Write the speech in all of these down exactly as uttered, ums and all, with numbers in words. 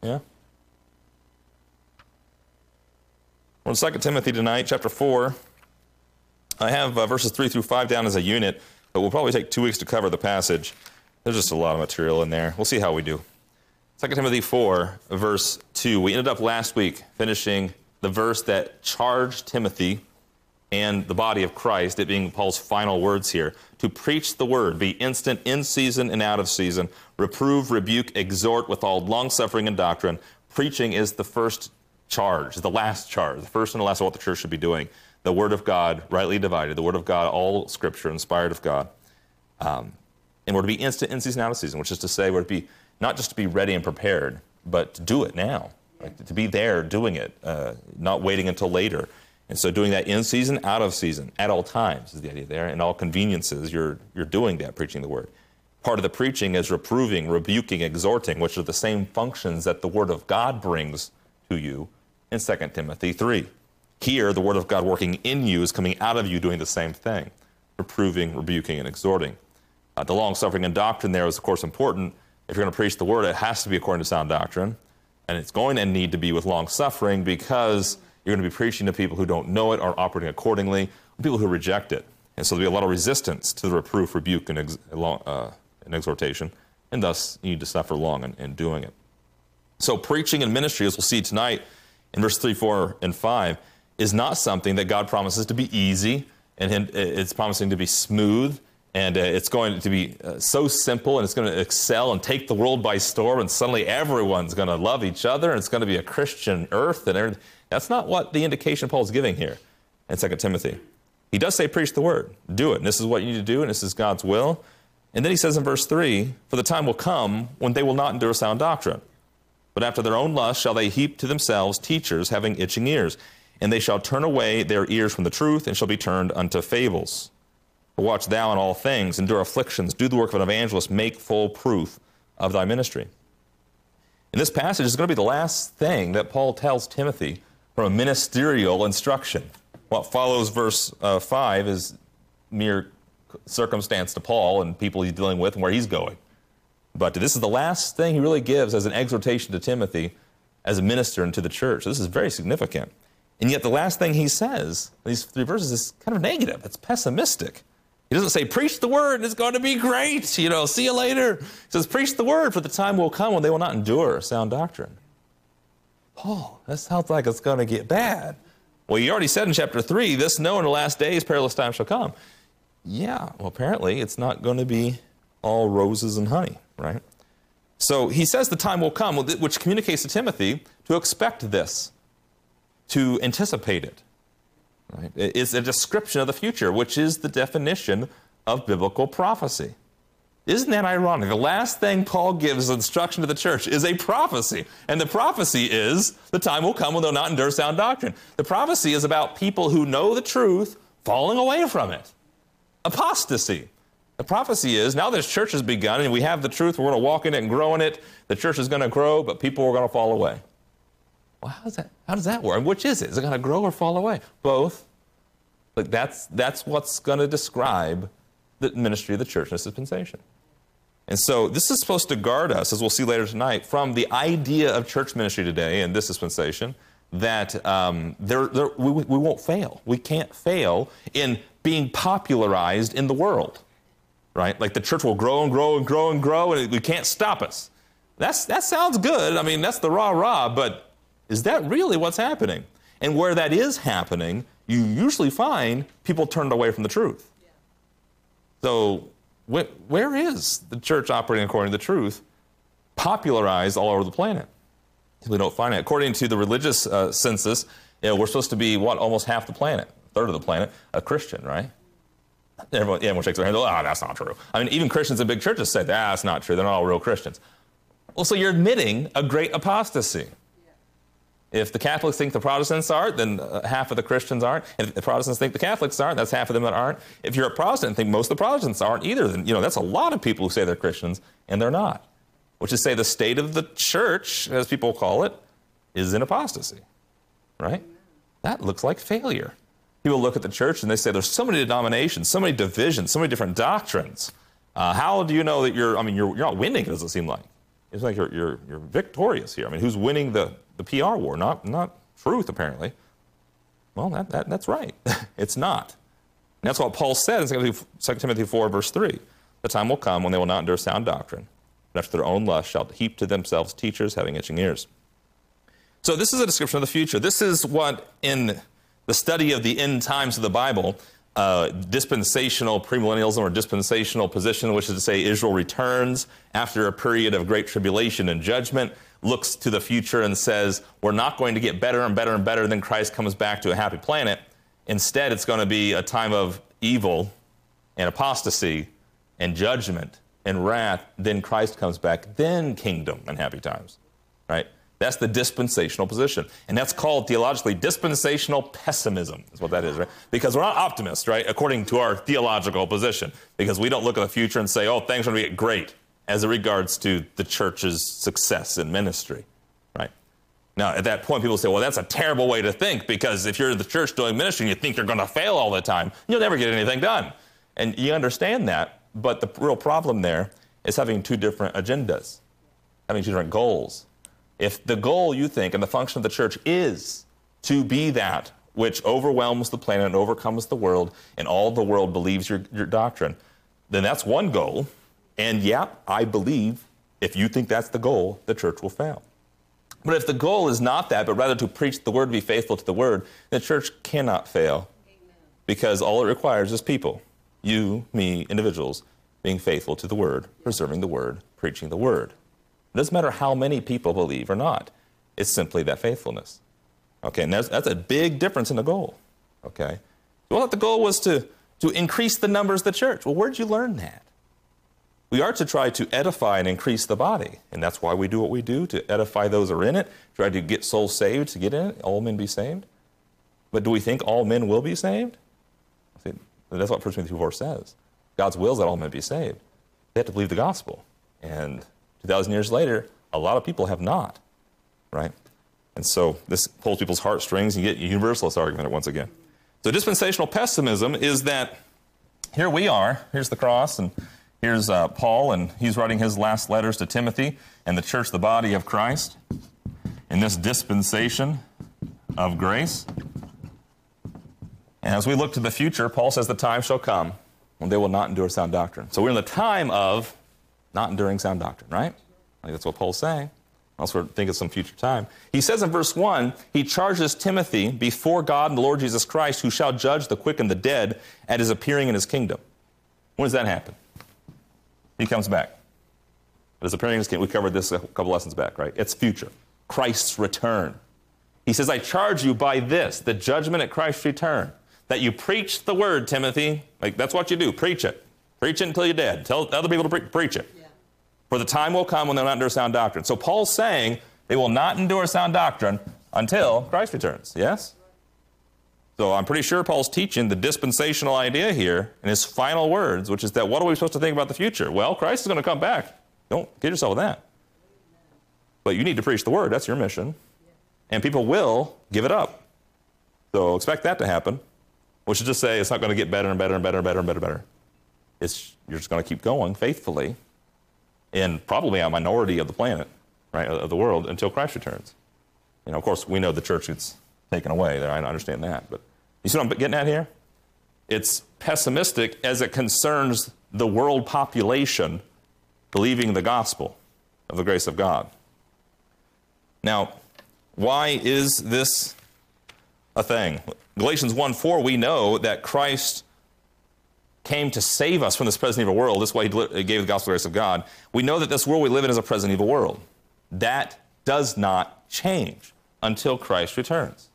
Yeah. We're in Second Timothy tonight, chapter four. I have uh, verses three through five down as a unit, but we'll probably take two weeks to cover the passage. There's just a lot of material in there. We'll see how we do. Second Timothy four, verse two. We ended up last week finishing the verse that charged Timothy and the body of Christ, it being Paul's final words here, to preach the word, be instant in season and out of season, reprove, rebuke, exhort with all long-suffering and doctrine. Preaching is the first charge, the last charge, the first and the last of what the church should be doing. The word of God, rightly divided, the word of God, all scripture, inspired of God. Um, and we're to be instant in season, out of season, which is to say we're to be, not just to be ready and prepared, but to do it now, right? To be there doing it, uh, not waiting until later. And so doing that in season, out of season, at all times is the idea there. In all conveniences, you're, you're doing that, preaching the word. Part of the preaching is reproving, rebuking, exhorting, which are the same functions that the word of God brings to you in Second Timothy three. Here, the word of God working in you is coming out of you doing the same thing, reproving, rebuking, and exhorting. Uh, the long-suffering and doctrine there is, of course, important. If you're going to preach the word, it has to be according to sound doctrine. And it's going to need to be with long-suffering because you're going to be preaching to people who don't know it or operating accordingly, people who reject it. And so there'll be a lot of resistance to the reproof, rebuke, and, ex uh, and exhortation, and thus you need to suffer long in, in doing it. So preaching and ministry, as we'll see tonight in verse three, four, and five, is not something that God promises to be easy, and it's promising to be smooth, and it's going to be so simple, and it's going to excel and take the world by storm, and suddenly everyone's going to love each other, and it's going to be a Christian earth, and everything. That's not what the indication Paul's giving here in Second Timothy. He does say, preach the word, do it, and this is what you need to do, and this is God's will. And then he says in verse three, for the time will come when they will not endure sound doctrine, but after their own lust shall they heap to themselves teachers having itching ears, and they shall turn away their ears from the truth, and shall be turned unto fables. But watch thou in all things, endure afflictions, do the work of an evangelist, make full proof of thy ministry. And this passage is going to be the last thing that Paul tells Timothy from a ministerial instruction. What follows verse uh, five is mere circumstance to Paul and people he's dealing with and where he's going. But this is the last thing he really gives as an exhortation to Timothy as a minister into the church. This is very significant. And yet the last thing he says, these three verses, is kind of negative. It's pessimistic. He doesn't say, preach the word, it's going to be great, you know, see you later. He says, preach the word, for the time will come when they will not endure sound doctrine. Paul, that sounds like it's going to get bad. Well, you already said in chapter three, this know in the last days perilous times shall come. Yeah, well, apparently it's not going to be all roses and honey, right? So he says the time will come, which communicates to Timothy to expect this, to anticipate it. Right? It's a description of the future, which is the definition of biblical prophecy. Isn't that ironic? The last thing Paul gives instruction to the church is a prophecy. And the prophecy is, the time will come when they'll not endure sound doctrine. The prophecy is about people who know the truth falling away from it. Apostasy. The prophecy is, now this church has begun and we have the truth, we're going to walk in it and grow in it. The church is going to grow, but people are going to fall away. Well, how does that, how does that work? And which is it? Is it going to grow or fall away? Both. Like that's, that's what's going to describe the ministry of the church in this dispensation. And so this is supposed to guard us, as we'll see later tonight, from the idea of church ministry today in this dispensation, that um, there, there, we, we won't fail. We can't fail in being popularized in the world, right? Like the church will grow and grow and grow and grow, and we can't stop us. That's, that sounds good. I mean, that's the rah-rah, but is that really what's happening? And where that is happening, you usually find people turned away from the truth. Yeah. So wh where is the church operating according to the truth popularized all over the planet? We don't find it. According to the religious uh, census, you know, we're supposed to be, what, almost half the planet, a third of the planet, a Christian, right? Everyone, everyone shakes their hand, oh, that's not true. I mean, even Christians in big churches say, that's not true. They're not all real Christians. Well, so you're admitting a great apostasy. If the Catholics think the Protestants aren't, then uh, half of the Christians aren't. And if the Protestants think the Catholics aren't, that's half of them that aren't. If you're a Protestant and think most of the Protestants aren't either, then, you know, that's a lot of people who say they're Christians, and they're not. Which is to say the state of the church, as people call it, is in apostasy, right? That looks like failure. People look at the church and they say there's so many denominations, so many divisions, so many different doctrines. Uh, how do you know that you're, I mean, you're, you're not winning, it doesn't seem like. It's like you're, you're, you're victorious here. I mean, who's winning the, the P R war? Not, not truth, apparently. Well, that, that, that's right. It's not. And that's what Paul said in Second Timothy four, verse three. The time will come when they will not endure sound doctrine, but after their own lust shall heap to themselves teachers having itching ears. So this is a description of the future. This is what, in the study of the end times of the Bible, uh, dispensational premillennialism or dispensational position, which is to say Israel returns after a period of great tribulation and judgment, looks to the future and says, we're not going to get better and better and better, then Christ comes back to a happy planet. Instead, it's going to be a time of evil and apostasy and judgment and wrath. Then Christ comes back, then kingdom and happy times, right? That's the dispensational position. And that's called theologically dispensational pessimism is what that is, right? Because we're not optimists, right, according to our theological position, because we don't look at the future and say, oh, things are going to get great as it regards to the church's success in ministry, right? Now, at that point, people say, well, that's a terrible way to think, because if you're in the church doing ministry and you think you're going to fail all the time, you'll never get anything done. And you understand that, but the real problem there is having two different agendas, having two different goals. If the goal, you think, and the function of the church is to be that which overwhelms the planet and overcomes the world, and all the world believes your, your doctrine, then that's one goal. And yeah, I believe if you think that's the goal, the church will fail. But if the goal is not that, but rather to preach the word, be faithful to the word, the church cannot fail. Amen. Because all it requires is people, you, me, individuals, being faithful to the word, preserving the word, preaching the word. It doesn't matter how many people believe or not. It's simply that faithfulness. Okay, and that's, that's a big difference in the goal. Okay? Well, the goal was to, to increase the numbers of the church. Well, where'd you learn that? We are to try to edify and increase the body. And that's why we do what we do, to edify those who are in it, try to get souls saved, to get in it, all men be saved. But do we think all men will be saved? I think that's what First Timothy four says. God's will is that all men be saved. They have to believe the gospel. And two thousand years later, a lot of people have not, right? And so this pulls people's heartstrings, and you get a universalist argument once again. So dispensational pessimism is that here we are, here's the cross, and here's uh, Paul, and he's writing his last letters to Timothy and the church, the body of Christ, in this dispensation of grace. And as we look to the future, Paul says the time shall come when they will not endure sound doctrine. So we're in the time of not enduring sound doctrine, right? I think that's what Paul's saying. I also think it's some future time. He says in verse one, he charges Timothy before God and the Lord Jesus Christ, who shall judge the quick and the dead at his appearing in his kingdom. When does that happen? He comes back. At his appearing in his kingdom. We covered this a couple lessons back, right? It's future. Christ's return. He says, I charge you by this, the judgment at Christ's return, that you preach the word, Timothy. Like, that's what you do. Preach it. Preach it until you're dead. Tell other people to pre- preach it. Yeah. For the time will come when they'll not endure sound doctrine. So Paul's saying they will not endure sound doctrine until Christ returns. Yes? So I'm pretty sure Paul's teaching the dispensational idea here in his final words, which is that what are we supposed to think about the future? Well, Christ is going to come back. Don't kid yourself with that. But you need to preach the word. That's your mission. And people will give it up. So expect that to happen, which is just say it's not going to get better and better and better and better and better and better. It's, you're just going to keep going faithfully in probably a minority of the planet, right, of the world, until Christ returns. You know, of course, we know the church gets taken away there. I understand that. But you see what I'm getting at here? It's pessimistic as it concerns the world population believing the gospel of the grace of God. Now, why is this a thing? Galatians one four, we know that Christ came to save us from this present evil world. This is why he gave the gospel grace of God. We know that this world we live in is a present evil world. That does not change until Christ returns.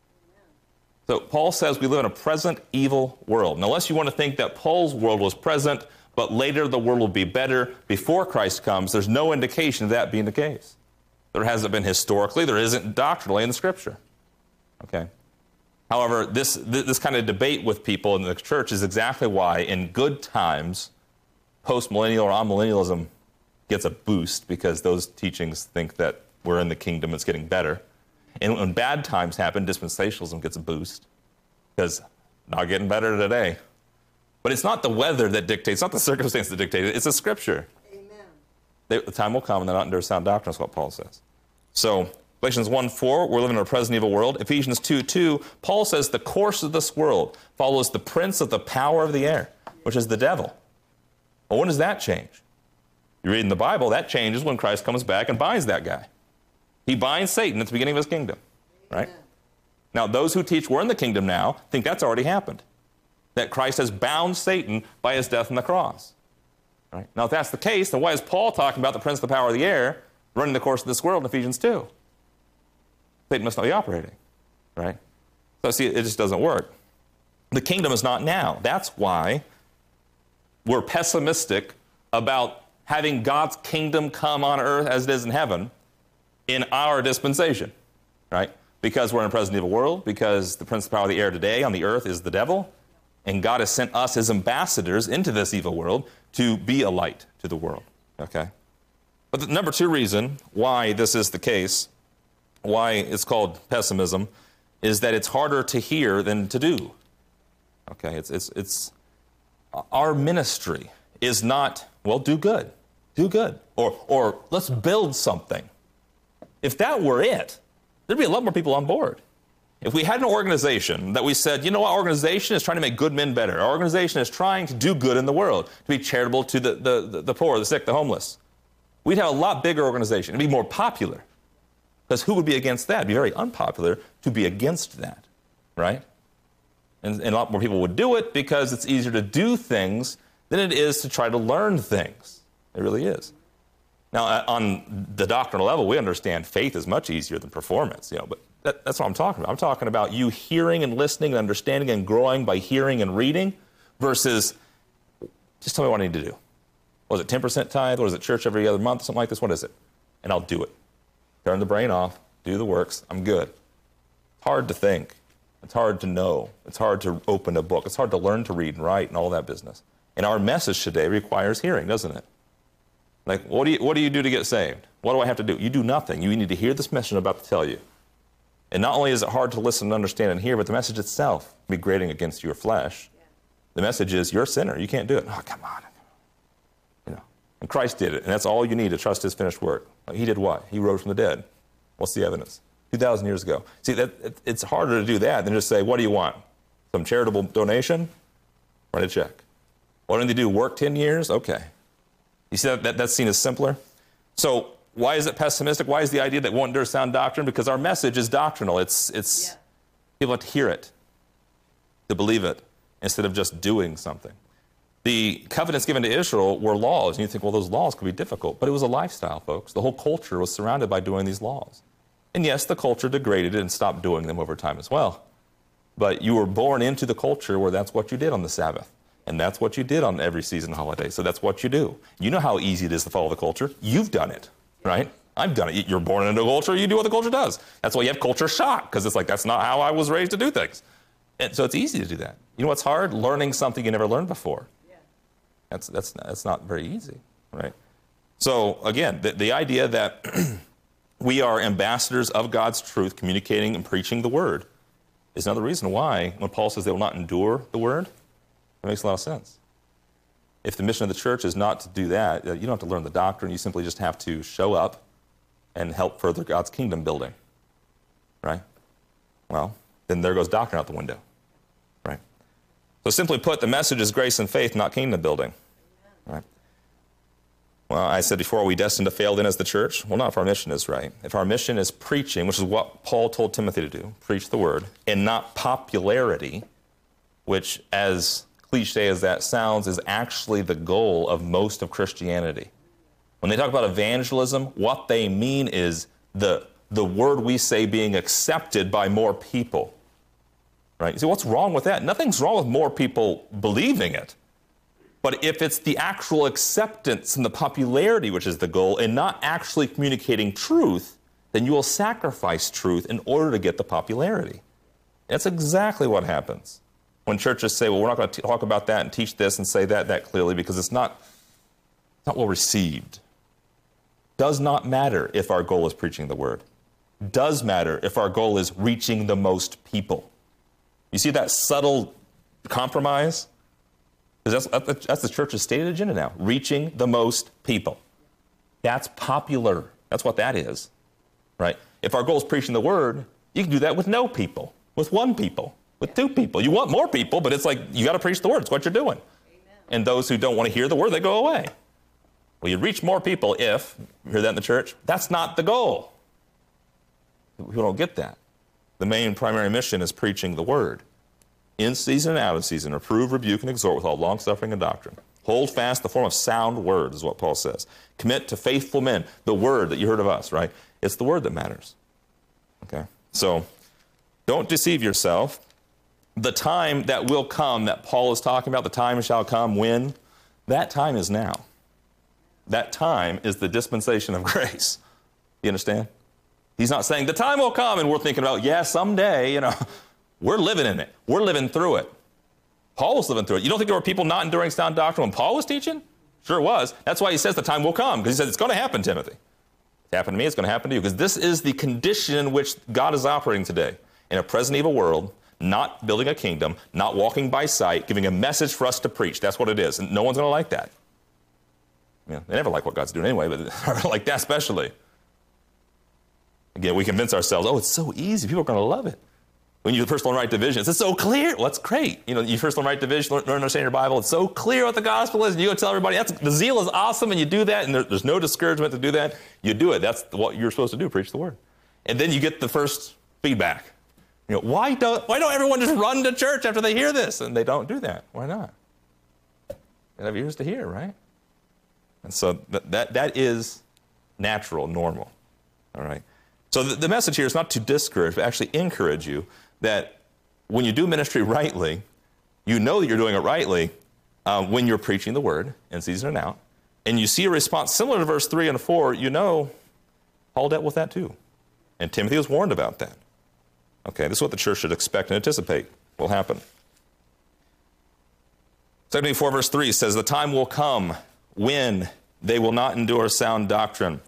So Paul says we live in a present evil world. Now, unless you want to think that Paul's world was present, but later the world will be better before Christ comes, there's no indication of that being the case. There hasn't been historically. There isn't doctrinally in the Scripture. Okay. However, this, this kind of debate with people in the church is exactly why in good times, post-millennial or amillennialism gets a boost, because those teachings think that we're in the kingdom, it's getting better. And when bad times happen, dispensationalism gets a boost, because not getting better today. But it's not the weather that dictates, it's not the circumstance that dictates it, it's the Scripture. Amen. They, the time will come and they're not under sound doctrine, is what Paul says. So Galatians one four, we're living in a present evil world. Ephesians two two, Paul says the course of this world follows the prince of the power of the air, which is the devil. Well, when does that change? You read in the Bible, that changes when Christ comes back and binds that guy. He binds Satan at the beginning of his kingdom, right? Amen. Now, those who teach we're in the kingdom now think that's already happened, that Christ has bound Satan by his death on the cross. Right? Now, if that's the case, then why is Paul talking about the prince of the power of the air running the course of this world in Ephesians two? Satan must not be operating, right? So, see, it just doesn't work. The kingdom is not now. That's why we're pessimistic about having God's kingdom come on earth as it is in heaven in our dispensation, right? Because we're in a present evil world, because the prince of the power of the air today on the earth is the devil, and God has sent us as ambassadors into this evil world to be a light to the world, okay? But the number two reason why this is the case, why it's called pessimism, is that it's harder to hear than to do, okay? It's, it's, it's, our ministry is not, well, do good, do good, or, or let's build something. If that were it, there'd be a lot more people on board. If we had an organization that we said, you know what, our organization is trying to make good men better. Our organization is trying to do good in the world, to be charitable to the, the, the poor, the sick, the homeless. We'd have a lot bigger organization. It'd be more popular. Because who would be against that? It'd be very unpopular to be against that, right? And, and a lot more people would do it because it's easier to do things than it is to try to learn things. It really is. Now, on the doctrinal level, we understand faith is much easier than performance, you know, but that, that's what I'm talking about. I'm talking about you hearing and listening and understanding and growing by hearing and reading versus just tell me what I need to do. Was it ten percent tithe? Or is it church every other month? Something like this? What is it? And I'll do it. Turn the brain off, do the works, I'm good. It's hard to think. It's hard to know. It's hard to open a book. It's hard to learn to read and write and all that business. And our message today requires hearing, doesn't it? Like, what do you, what do you do to get saved? What do I have to do? You do nothing. You need to hear this message I'm about to tell you. And not only is it hard to listen and understand and hear, but the message itself can be grating against your flesh. Yeah. The message is, you're a sinner. You can't do it. Oh, come on. You know, and Christ did it, and that's all you need to trust his finished work. He did what? He rose from the dead. What's the evidence? two thousand years ago. See, that it, it's harder to do that than just say, what do you want? Some charitable donation? Write a check. What do they do? Work ten years? Okay. You see that, that that's seen as simpler? So why is it pessimistic? Why is the idea that won't endure sound doctrine? Because our message is doctrinal. It's, it's yeah. People have to hear it, to believe it, instead of just doing something. The covenants given to Israel were laws, and you think, well, those laws could be difficult. But it was a lifestyle, folks. The whole culture was surrounded by doing these laws. And yes, the culture degraded and stopped doing them over time as well. But you were born into the culture where that's what you did on the Sabbath. And that's what you did on every season holiday. So that's what you do. You know how easy it is to follow the culture. You've done it, right? I've done it. You're born into a culture, you do what the culture does. That's why you have culture shock, because it's like, that's not how I was raised to do things. And so it's easy to do that. You know what's hard? Learning something you never learned before. Yeah. That's, that's, that's not very easy, right? So again, the, the idea that we are ambassadors of God's truth, communicating and preaching the word, is another reason why, when Paul says they will not endure the word, it makes a lot of sense. If the mission of the church is not to do that, you don't have to learn the doctrine. You simply just have to show up and help further God's kingdom building, right? Well, then there goes doctrine out the window, right? So simply put, the message is grace and faith, not kingdom building, right? Well, I said before, are we destined to fail then as the church? Well, not if our mission is right. If our mission is preaching, which is what Paul told Timothy to do, preach the word, and not popularity, which, as cliche as that sounds, is actually the goal of most of Christianity. When they talk about evangelism, what they mean is the, the word we say being accepted by more people, right? You say, what's wrong with that? Nothing's wrong with more people believing it. But if it's the actual acceptance and the popularity which is the goal and not actually communicating truth, then you will sacrifice truth in order to get the popularity. That's exactly what happens when churches say, well, we're not going to talk about that and teach this and say that that clearly because it's not, not well received. Does not matter if our goal is preaching the word. Does matter if our goal is reaching the most people. You see that subtle compromise? Because that's, that's the church's stated agenda now, reaching the most people. That's popular. That's what that is, right? If our goal is preaching the word, you can do that with no people, with one people, with two people. You want more people, but it's like you got to preach the word. It's what you're doing. Amen. And those who don't want to hear the word, they go away. Well, you reach more people if, you hear that in the church? That's not the goal. People don't get that. The main primary mission is preaching the word. In season and out of season, reprove, rebuke, and exhort with all long-suffering and doctrine. Hold fast the form of sound word, is what Paul says. Commit to faithful men. The word that you heard of us, right? It's the word that matters. Okay? So, don't deceive yourself. The time that will come that Paul is talking about, the time shall come when, that time is now. That time is the dispensation of grace. You understand? He's not saying the time will come and we're thinking about, yeah, someday, you know. We're living in it. We're living through it. Paul was living through it. You don't think there were people not enduring sound doctrine when Paul was teaching? Sure was. That's why he says the time will come, because he says it's going to happen, Timothy. It's happened to me, it's going to happen to you, because this is the condition in which God is operating today. In a present evil world, not building a kingdom, not walking by sight, giving a message for us to preach. That's what it is. And no one's going to like that. Yeah, they never like what God's doing anyway, but like that especially. Again, we convince ourselves, oh, it's so easy. People are going to love it. When you do personal and right division, it's so clear. Well, that's great. You know, you personal and right division, learn, learn to understand your Bible. It's so clear what the gospel is. And you go tell everybody, that's, the zeal is awesome, and you do that, and there, there's no discouragement to do that. You do it. That's what you're supposed to do, preach the word. And then you get the first feedback. You know, why don't, why don't everyone just run to church after they hear this? And they don't do that. Why not? They have ears to hear, right? And so that, that, that is natural, normal. All right? So the, the message here is not to discourage, but actually encourage you that when you do ministry rightly, you know that you're doing it rightly uh, when you're preaching the word in season and out, and you see a response similar to verse three and four, you know Paul dealt with that too. And Timothy was warned about that. Okay, this is what the church should expect and anticipate will happen. Second Timothy four verse three says, the time will come when they will not endure sound doctrine.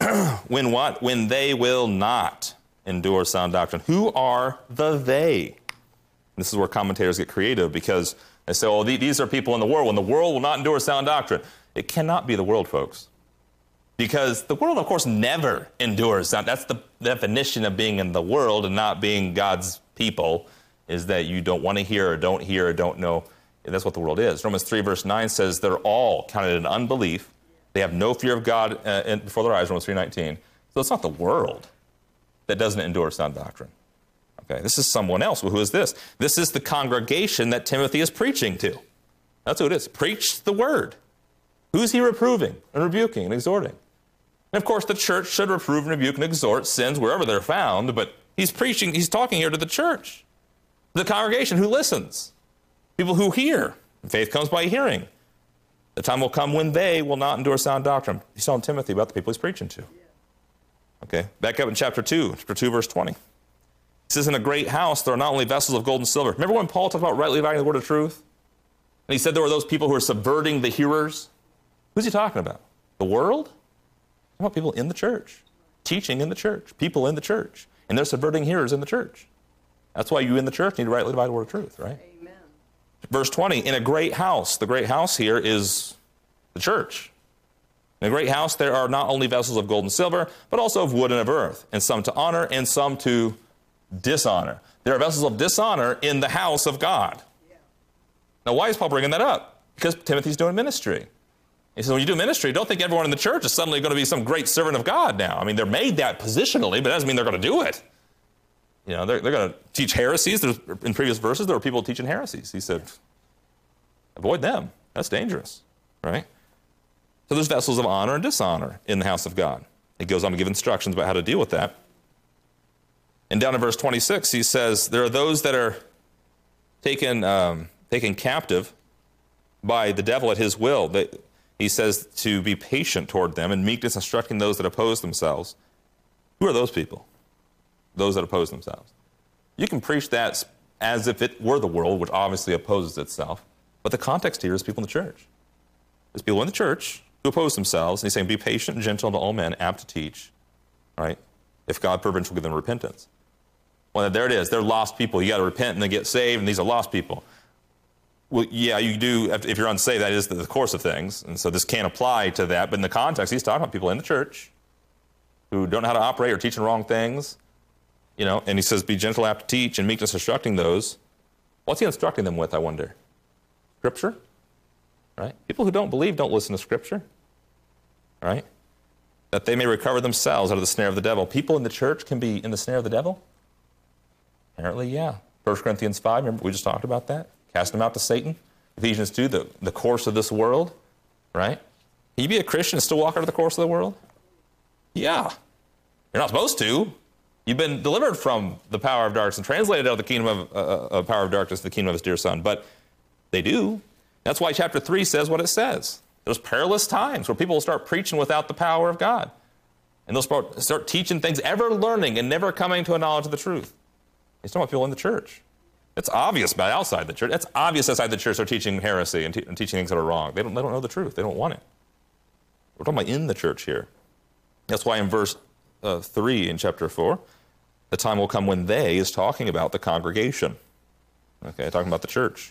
When what? When they will not endure sound doctrine. Who are the they? This is where commentators get creative, because they say, oh, these are people in the world. When the world will not endure sound doctrine. It cannot be the world, folks. Because the world, of course, never endures sound. That's the definition of being in the world and not being God's people, is that you don't want to hear or don't hear or don't know. That's what the world is. Romans three verse nine says they're all counted in unbelief. They have no fear of God uh, before their eyes, Romans three nineteen. So it's not the world that doesn't endure sound doctrine. Okay, this is someone else. Well, who is this? This is the congregation that Timothy is preaching to. That's who it is. Preach the word. Who's he reproving and rebuking and exhorting? And of course, the church should reprove and rebuke and exhort sins wherever they're found, but he's preaching, he's talking here to the church, the congregation who listens, people who hear. Faith comes by hearing. The time will come when they will not endure sound doctrine. He's telling Timothy about the people he's preaching to. Okay, back up in chapter two, chapter two, verse twenty. It says, in a great house, there are not only vessels of gold and silver. Remember when Paul talked about rightly dividing the word of truth? And he said there were those people who are subverting the hearers. Who's he talking about? The world? Talking about people in the church, teaching in the church, people in the church, and they're subverting hearers in the church. That's why you in the church need to rightly divide the word of truth, right? Amen. Verse twenty, in a great house. The great house here is the church. In a great house, there are not only vessels of gold and silver, but also of wood and of earth, and some to honor and some to dishonor. There are vessels of dishonor in the house of God. Yeah. Now, why is Paul bringing that up? Because Timothy's doing ministry. He says, when you do ministry, don't think everyone in the church is suddenly going to be some great servant of God now. I mean, they're made that positionally, but that doesn't mean they're going to do it. You know, they're, they're going to teach heresies. There's, in previous verses, there were people teaching heresies. He said, avoid them. That's dangerous, right? So there's vessels of honor and dishonor in the house of God. He goes on to give instructions about how to deal with that. And down in verse twenty-six, he says, there are those that are taken, um, taken captive by the devil at his will. They, he says to be patient toward them and meekness, instructing those that oppose themselves. Who are those people? Those that oppose themselves. You can preach that as if it were the world, which obviously opposes itself. But the context here is people in the church. There's people in the church who oppose themselves. And he's saying, be patient and gentle to all men, apt to teach, right? If God permits, will give them repentance. Well, there it is. They're lost people. You got to repent and then get saved, and these are lost people. Well, yeah, you do. If you're unsaved, that is the course of things. And so this can't apply to that. But in the context, he's talking about people in the church who don't know how to operate or teaching wrong things. You know, and he says, be gentle, apt to teach, and meekness instructing those. What's he instructing them with, I wonder? Scripture? Right? People who don't believe don't listen to Scripture. Right? That they may recover themselves out of the snare of the devil. People in the church can be in the snare of the devil? Apparently, yeah. First Corinthians five, remember we just talked about that? Casting them out to Satan. Ephesians two, the, the course of this world. Right? Can you be a Christian and still walk out of the course of the world? Yeah. You're not supposed to. You've been delivered from the power of darkness and translated out of the kingdom of uh, uh, power of darkness to the kingdom of his dear Son. But they do. That's why chapter three says what it says. There's perilous times where people will start preaching without the power of God. And they'll start, start teaching things, ever learning and never coming to a knowledge of the truth. He's talking about people in the church. It's obvious by outside the church. It's obvious outside the church they're teaching heresy and, te- and teaching things that are wrong. They don't, they don't know the truth. They don't want it. We're talking about in the church here. That's why in verse uh, three in chapter four, the time will come when they is talking about the congregation. Okay, talking about the church.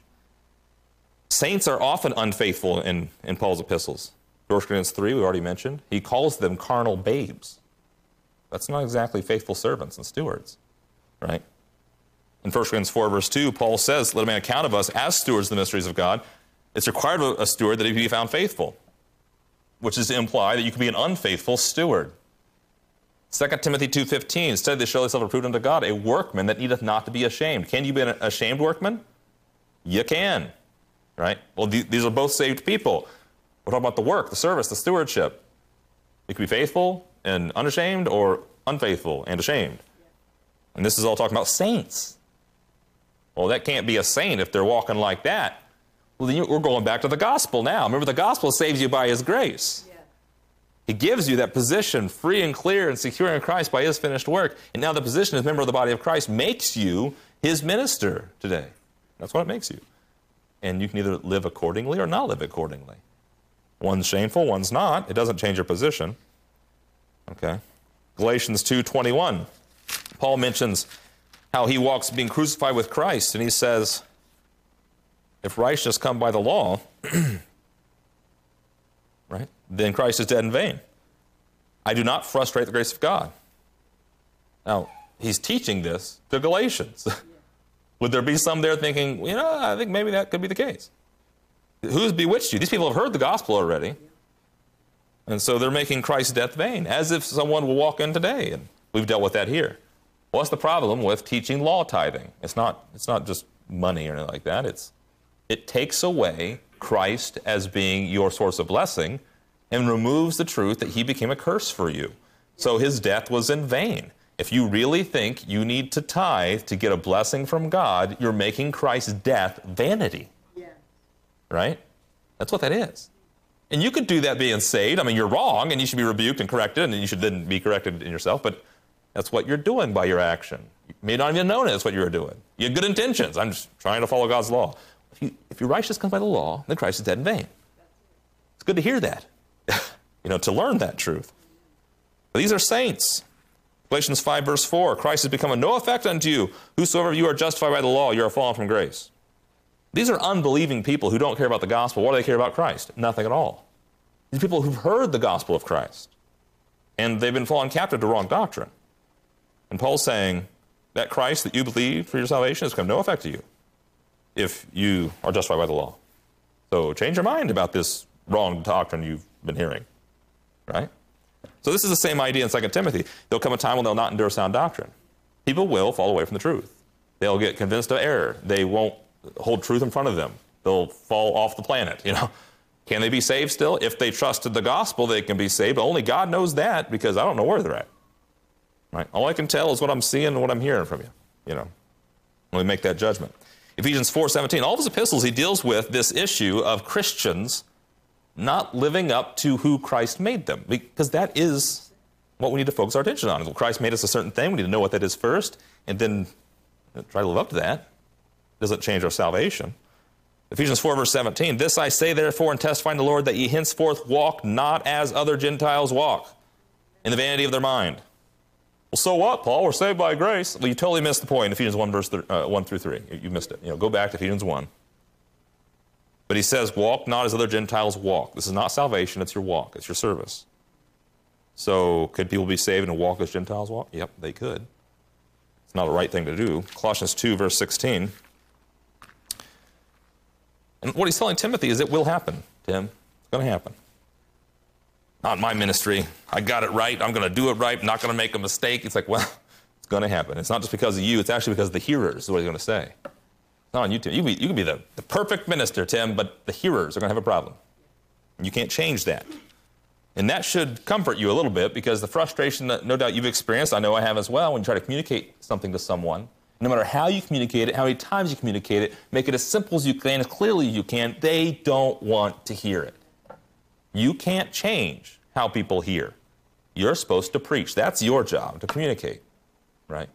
Saints are often unfaithful in, in Paul's epistles. First Corinthians three, we already mentioned. He calls them carnal babes. That's not exactly faithful servants and stewards, right? In First Corinthians four, verse two, Paul says, let a man account of us as stewards of the mysteries of God. It's required of a steward that he be found faithful, which is to imply that you can be an unfaithful steward. Second Timothy two fifteen, study to show thyself approved unto God, a workman that needeth not to be ashamed. Can you be an ashamed workman? You can, right? Well, th- these are both saved people. We're talking about the work, the service, the stewardship. You can be faithful and unashamed, or unfaithful and ashamed. And this is all talking about saints. Well, that can't be a saint if they're walking like that. Well, then we're going back to the gospel now. Remember, the gospel saves you by his grace. He gives you that position free and clear and secure in Christ by his finished work. And now the position as member of the body of Christ makes you his minister today. That's what it makes you. And you can either live accordingly or not live accordingly. One's shameful, one's not. It doesn't change your position. Okay. Galatians two twenty-one. Paul mentions how he walks being crucified with Christ. And he says, if righteousness come by the law, right, then Christ is dead in vain. I do not frustrate the grace of God. Now, he's teaching this to Galatians. Yeah. Would there be some there thinking, you know, I think maybe that could be the case. Who's bewitched you? These people have heard the gospel already. And so they're making Christ's death vain, as if someone will walk in today. And we've dealt with that here. What's the problem with teaching law tithing? It's not, it's not just money or anything like that. It's, it takes away Christ as being your source of blessing and removes the truth that he became a curse for you. So his death was in vain. If you really think you need to tithe to get a blessing from God, you're making Christ's death vanity. Yeah. Right? That's what that is. And you could do that being saved. I mean, you're wrong, and you should be rebuked and corrected, and you should then be corrected in yourself, but that's what you're doing by your action. You may not even know that's what you were doing. You had good intentions. I'm just trying to follow God's law. If, you, if your righteousness comes by the law, then Christ is dead in vain. It's good to hear that, you know, to learn that truth. But these are saints. Galatians five, verse four, Christ has become of no effect unto you. Whosoever you are justified by the law, you are fallen from grace. These are unbelieving people who don't care about the gospel. What do they care about Christ? Nothing at all. These people who've heard the gospel of Christ, and they've been fallen captive to wrong doctrine. And Paul's saying that Christ that you believe for your salvation has come no effect to you if you are justified by the law. So change your mind about this wrong doctrine you've been hearing, right? So this is the same idea in Second Timothy. There'll come a time when they'll not endure sound doctrine. People will fall away from the truth. They'll get convinced of error. They won't hold truth in front of them. They'll fall off the planet, you know. Can they be saved still? If they trusted the gospel, they can be saved. Only God knows that, because I don't know where they're at. Right? All I can tell is what I'm seeing and what I'm hearing from you, you know, when we make that judgment. Ephesians four seventeen, all of his epistles, he deals with this issue of Christians not living up to who Christ made them, because that is what we need to focus our attention on. Well, Christ made us a certain thing. We need to know what that is first, and then try to live up to that. It doesn't change our salvation. Ephesians four, verse seventeen, this I say therefore and testify in the Lord, that ye henceforth walk not as other Gentiles walk, in the vanity of their mind. Well, so what, Paul? We're saved by grace. Well, you totally missed the point in Ephesians one, verse th- uh, one through three. You, you missed it. You know, go back to Ephesians one. But he says, walk not as other Gentiles walk. This is not salvation, it's your walk, it's your service. So could people be saved and walk as Gentiles walk? Yep, they could. It's not a right thing to do. Colossians two, verse sixteen. And what he's telling Timothy is it will happen, Tim. It's going to happen. Not my ministry. I got it right. I'm going to do it right. I'm not going to make a mistake. It's like, well, it's going to happen. It's not just because of you. It's actually because of the hearers is what he's going to say. It's not on you, Tim. You can be, you can be the, the perfect minister, Tim, but the hearers are going to have a problem. And you can't change that. And that should comfort you a little bit, because the frustration that no doubt you've experienced, I know I have as well, when you try to communicate something to someone, no matter how you communicate it, how many times you communicate it, make it as simple as you can, as clearly as you can, they don't want to hear it. You can't change how people hear. You're supposed to preach. That's your job, to communicate, right?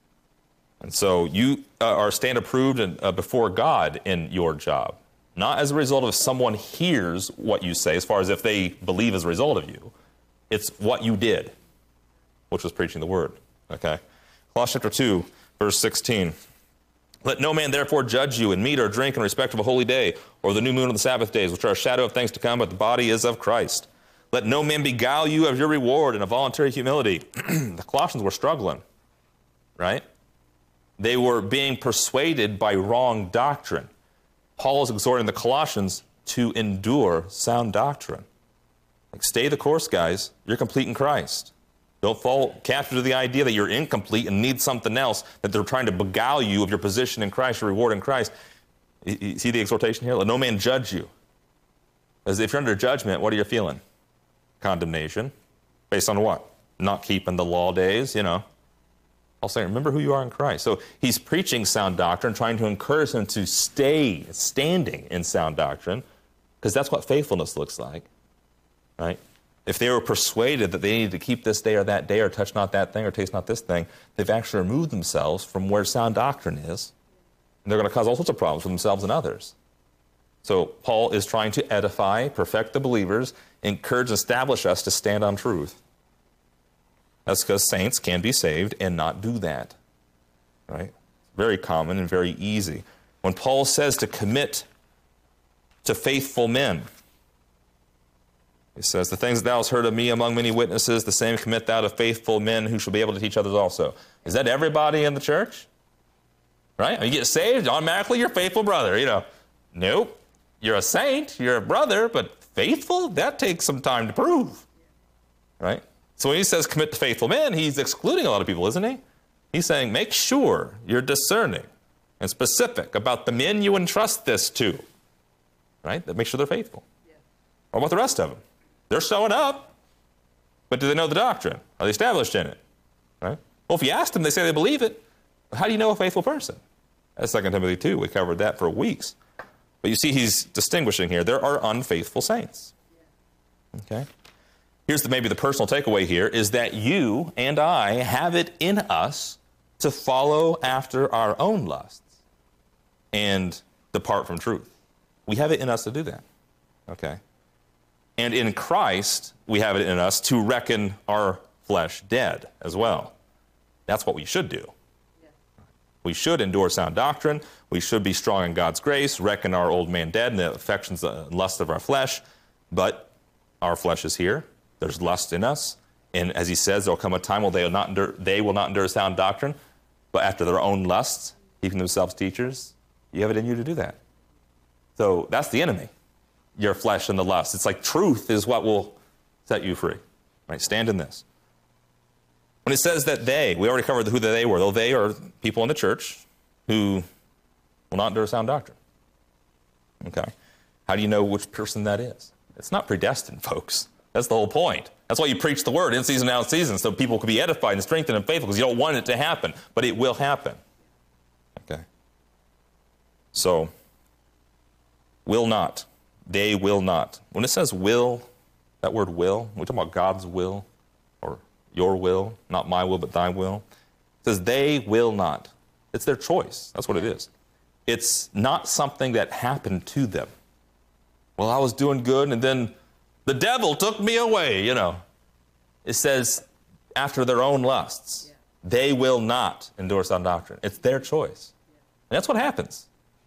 And so you uh, are stand approved in, uh, before God in your job, not as a result of someone hears what you say, as far as if they believe as a result of you. It's what you did, which was preaching the word, okay? Colossians chapter two, verse sixteen. Let no man therefore judge you in meat or drink in respect of a holy day, or the new moon or the Sabbath days, which are a shadow of things to come, but the body is of Christ. Let no man beguile you of your reward in a voluntary humility. The Colossians were struggling, right? They were being persuaded by wrong doctrine. Paul is exhorting the Colossians to endure sound doctrine. Like, stay the course, guys. You're complete in Christ. Don't fall captive to the idea that you're incomplete and need something else, that they're trying to beguile you of your position in Christ, your reward in Christ. You see the exhortation here? Let no man judge you. As if you're under judgment, what are you feeling? Condemnation. Based on what? Not keeping the law days, you know. Paul's saying, remember who you are in Christ. So he's preaching sound doctrine, trying to encourage them to stay standing in sound doctrine, because that's what faithfulness looks like, right? If they were persuaded that they needed to keep this day or that day, or touch not that thing, or taste not this thing, they've actually removed themselves from where sound doctrine is. And they're going to cause all sorts of problems for themselves and others. So Paul is trying to edify, perfect the believers, encourage and establish us to stand on truth. That's because saints can be saved and not do that, right? Very common and very easy. When Paul says to commit to faithful men, he says, the things that thou hast heard of me among many witnesses, the same commit thou to faithful men who shall be able to teach others also. Is that everybody in the church? Right? When you get saved, automatically you're a faithful brother, you know. Nope. You're a saint, you're a brother, but faithful? That takes some time to prove, right? So when he says commit to faithful men, he's excluding a lot of people, isn't he? He's saying make sure you're discerning and specific about the men you entrust this to, right? That make sure they're faithful. Yeah. What about the rest of them? They're showing up, but do they know the doctrine? Are they established in it? Right? Well, if you ask them, they say they believe it. How do you know a faithful person? That's Second Timothy two. We covered that for weeks. But you see, he's distinguishing here. There are unfaithful saints. Okay? Here's the, maybe the personal takeaway here, is that you and I have it in us to follow after our own lusts and depart from truth. We have it in us to do that. Okay? And in Christ, we have it in us to reckon our flesh dead as well. That's what we should do. Yeah. We should endure sound doctrine. We should be strong in God's grace, reckon our old man dead and the affections and lusts of our flesh. But our flesh is here. There's lust in us. And as he says, there will come a time when they will not endure, they will not endure sound doctrine, but after their own lusts, keeping themselves teachers. You have it in you to do that. So that's the enemy, your flesh and the lust. It's like truth is what will set you free. Right? Stand in this. When it says that they, we already covered who they were. Though they are people in the church who will not endure sound doctrine. Okay? How do you know which person that is? It's not predestined, folks. That's the whole point. That's why you preach the word in season, out of season, so people can be edified and strengthened and faithful, because you don't want it to happen, but it will happen. Okay? So, will not. They will not. When it says will, that word will, we're talking about God's will, or your will, not my will, but thy will. It says they will not. It's their choice. That's what it is. It's not something that happened to them. Well, I was doing good, and then the devil took me away, you know. It says, after their own lusts, yeah. They will not endure sound doctrine. It's their choice. Yeah. And that's what happens.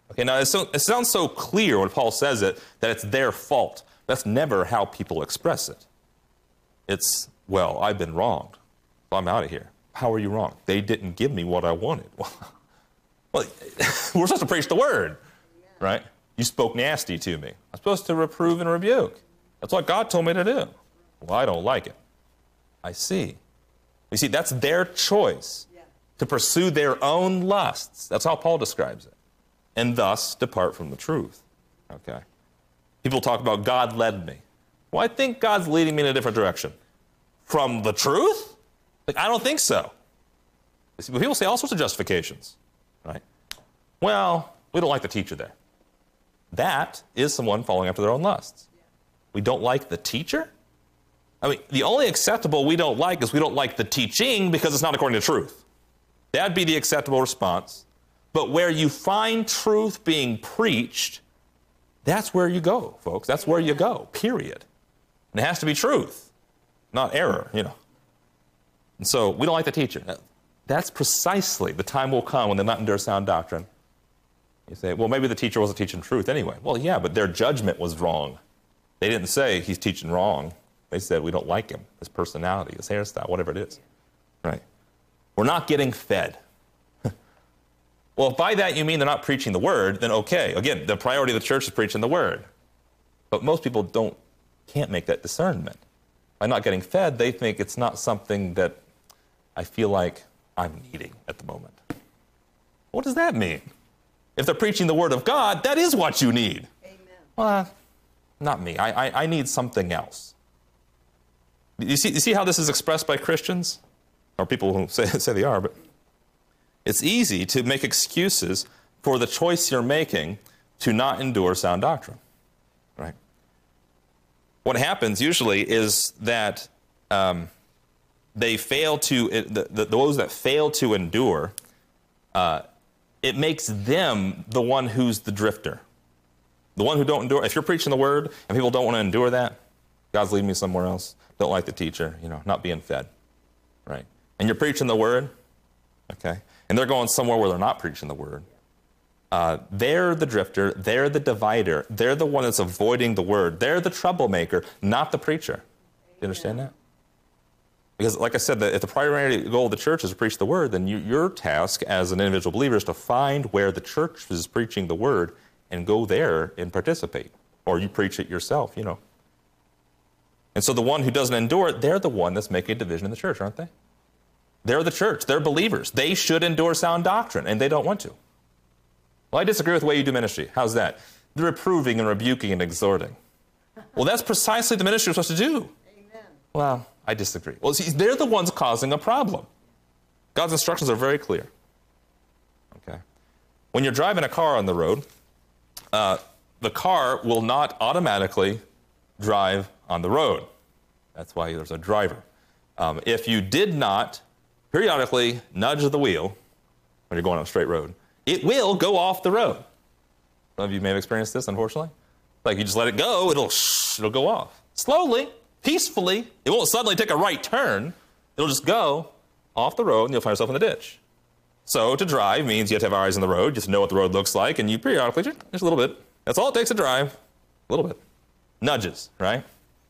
Okay, now it, so, it sounds so clear when Paul says it that it's their fault. That's never how people express it. It's, well, I've been wronged, so I'm out of here. How are you wrong? They didn't give me what I wanted. Well, well we're supposed to preach the word, right? You spoke nasty to me. I'm supposed to reprove and rebuke. That's what God told me to do. Well, I don't like it. I see. You see, that's their choice to pursue their own lusts. That's how Paul describes it. And thus depart from the truth. Okay. People talk about God led me. Well, I think God's leading me in a different direction. From the truth? Like, I don't think so. See, but people say all sorts of justifications, right? Well, we don't like the teacher there. That is someone following after their own lusts. We don't like the teacher? I mean, the only acceptable we don't like is we don't like the teaching because it's not according to truth. That'd be the acceptable response. But where you find truth being preached, that's where you go, folks. That's where you go, period. And it has to be truth, not error, you know. And so we don't like the teacher. That's precisely the time will come when they not endure sound doctrine. You say, well, maybe the teacher wasn't teaching truth anyway. Well, yeah, but their judgment was wrong. They didn't say he's teaching wrong. They said we don't like him, his personality, his hairstyle, whatever it is. Right? We're not getting fed. Well, if by that you mean they're not preaching the word, then okay. Again, the priority of the church is preaching the word. But most people don't, can't make that discernment. By not getting fed, they think it's not something that I feel like I'm needing at the moment. What does that mean? If they're preaching the word of God, that is what you need. Amen. Well, not me. I, I, I need something else. You see, you see how this is expressed by Christians? Or people who say, say they are, but it's easy to make excuses for the choice you're making to not endure sound doctrine, right? What happens usually is that um, they fail to, the, the, those that fail to endure, uh, it makes them the one who's the drifter. The one who don't endure. If you're preaching the word and people don't want to endure that, God's leading me somewhere else, don't like the teacher, you know, not being fed, right? And you're preaching the word, okay, and they're going somewhere where they're not preaching the word. Uh, they're the drifter, they're the divider, they're the one that's avoiding the word. They're the troublemaker, not the preacher. Do you understand that? Because, like I said, the, if the primary goal of the church is to preach the word, then you, your task as an individual believer is to find where the church is preaching the word and go there and participate. Or you preach it yourself, you know. And so the one who doesn't endure it, they're the one that's making a division in the church, aren't they? They're the church. They're believers. They should endure sound doctrine, and they don't want to. Well, I disagree with the way you do ministry. How's that? The reproving and rebuking and exhorting. Well, that's precisely the ministry you're supposed to do. Amen. Well, I disagree. Well, see, they're the ones causing a problem. God's instructions are very clear. Okay. When you're driving a car on the road, uh, the car will not automatically drive on the road. That's why there's a driver. Um, if you did not periodically nudge the wheel when you're going on a straight road, it will go off the road. Some of you may have experienced this, unfortunately. Like you just let it go, it'll shh, it'll go off. Slowly, peacefully. It won't suddenly take a right turn. It'll just go off the road and you'll find yourself in the ditch. So to drive means you have to have eyes on the road, just know what the road looks like, and you periodically, just a little bit. That's all it takes to drive, a little bit. Nudges, right?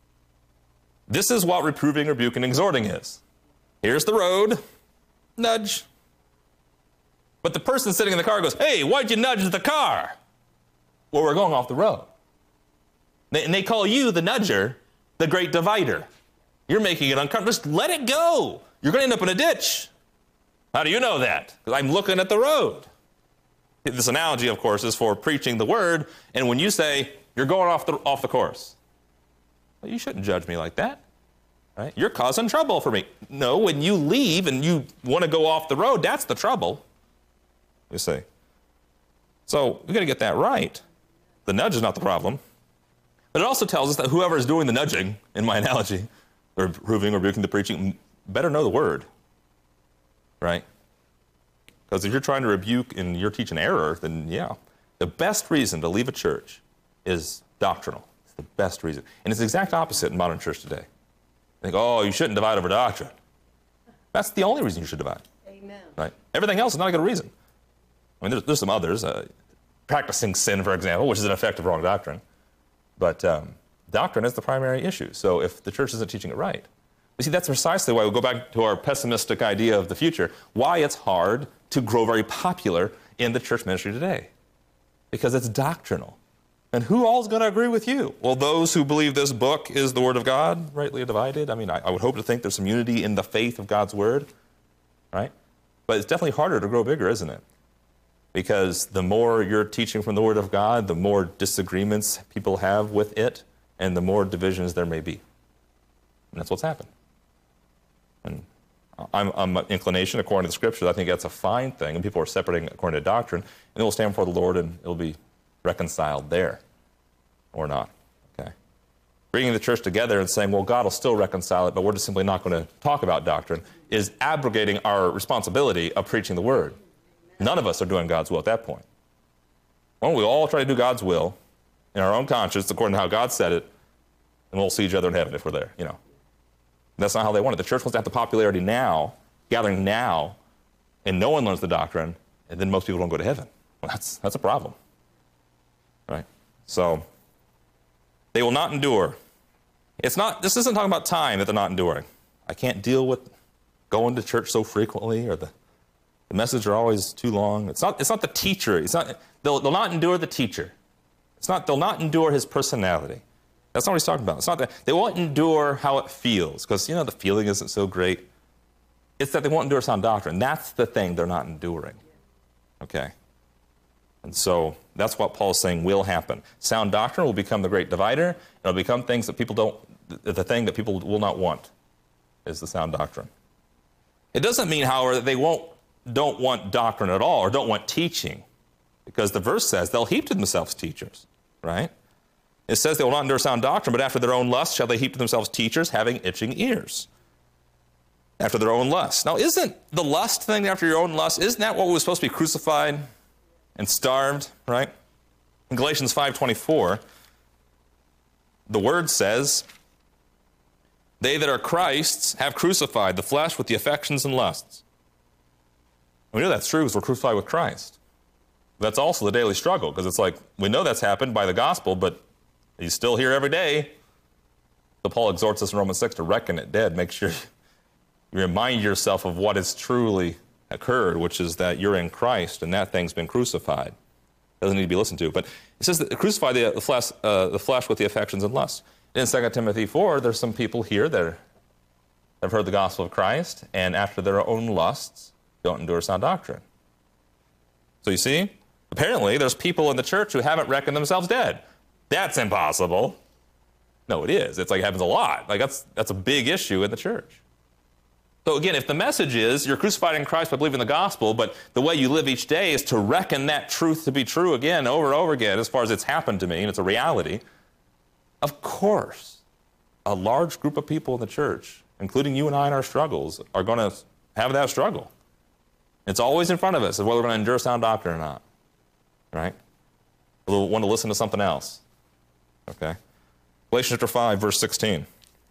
This is what reproving, rebuking, and exhorting is. Here's the road, nudge. But the person sitting in the car goes, hey, why'd you nudge the car? Well, we're going off the road. And they call you, the nudger, the great divider. You're making it uncomfortable. Just let it go. You're going to end up in a ditch. How do you know that? Because I'm looking at the road. This analogy, of course, is for preaching the word. And when you say, you're going off the, off the course, well, you shouldn't judge me like that. Right? You're causing trouble for me. No, when you leave and you want to go off the road, that's the trouble. You see. So we've got to get that right. The nudge is not the problem. But it also tells us that whoever is doing the nudging, in my analogy, or reproving or rebuking the preaching, better know the word. Right? Because if you're trying to rebuke and you're teaching error, then yeah. The best reason to leave a church is doctrinal. It's the best reason. And it's the exact opposite in modern church today. They think, oh, you shouldn't divide over doctrine. That's the only reason you should divide. Amen. Right? Everything else is not a good reason. I mean, there's, there's some others. Uh, practicing sin, for example, which is an effect of wrong doctrine. But um, doctrine is the primary issue. So if the church isn't teaching it right, you see, that's precisely why we go back to our pessimistic idea of the future, why it's hard to grow very popular in the church ministry today. Because it's doctrinal. And who all is going to agree with you? Well, those who believe this book is the Word of God, rightly divided. I mean, I, I would hope to think there's some unity in the faith of God's Word, right? But it's definitely harder to grow bigger, isn't it? Because the more you're teaching from the Word of God, the more disagreements people have with it, and the more divisions there may be. And that's what's happened. And I'm, I'm an inclination, according to the Scriptures, I think that's a fine thing, and people are separating according to doctrine, and it will stand before the Lord, and it'll be reconciled there, or not. Okay. Bringing the church together and saying, well, God will still reconcile it, but we're just simply not going to talk about doctrine, is abrogating our responsibility of preaching the Word. None of us are doing God's will at that point. Why don't we all try to do God's will in our own conscience, according to how God said it, and we'll see each other in heaven if we're there, you know. That's not how they want it. The church wants to have the popularity now, gathering now, and no one learns the doctrine, and then most people don't go to heaven. Well, that's, that's a problem. Right? So, they will not endure. It's not, this isn't talking about time that they're not enduring. I can't deal with going to church so frequently, or the, the messages are always too long. It's not, it's not the teacher. It's not, they'll, they'll not endure the teacher. It's not, they'll not endure his personality. That's not what he's talking about. It's not that they won't endure how it feels, because, you know, the feeling isn't so great. It's that they won't endure sound doctrine. That's the thing they're not enduring. Okay? And so that's what Paul's saying will happen. Sound doctrine will become the great divider. It'll become things that people don't, the thing that people will not want is the sound doctrine. It doesn't mean, however, that they won't, don't want doctrine at all, or don't want teaching, because the verse says they'll heap to themselves teachers, right? It says they will not endure sound doctrine, but after their own lust shall they heap to themselves teachers having itching ears. After their own lust. Now, isn't the lust thing after your own lust, isn't that what was supposed to be crucified and starved, right? In Galatians five twenty-four, the word says, they that are Christ's have crucified the flesh with the affections and lusts. We know that's true because we're crucified with Christ. That's also the daily struggle, because it's like, we know that's happened by the gospel, but he's still here every day. So Paul exhorts us in Romans six to reckon it dead. Make sure you remind yourself of what has truly occurred, which is that you're in Christ and that thing's been crucified. Doesn't need to be listened to. But it says that crucify the, the, flesh, uh, the flesh with the affections and lusts. In Second Timothy four, there's some people here that are, have heard the gospel of Christ, and after their own lusts, don't endure sound doctrine. So you see, apparently there's people in the church who haven't reckoned themselves dead. That's impossible. No, it is. It's like it happens a lot. Like that's that's a big issue in the church. So again, if the message is you're crucified in Christ by believing the gospel, but the way you live each day is to reckon that truth to be true again, over and over again, as far as it's happened to me, and it's a reality, of course, a large group of people in the church, including you and I in our struggles, are going to have that struggle. It's always in front of us of whether we're going to endure sound doctrine or not. Right? We'll want to listen to something else. Okay? Galatians chapter five, verse sixteen.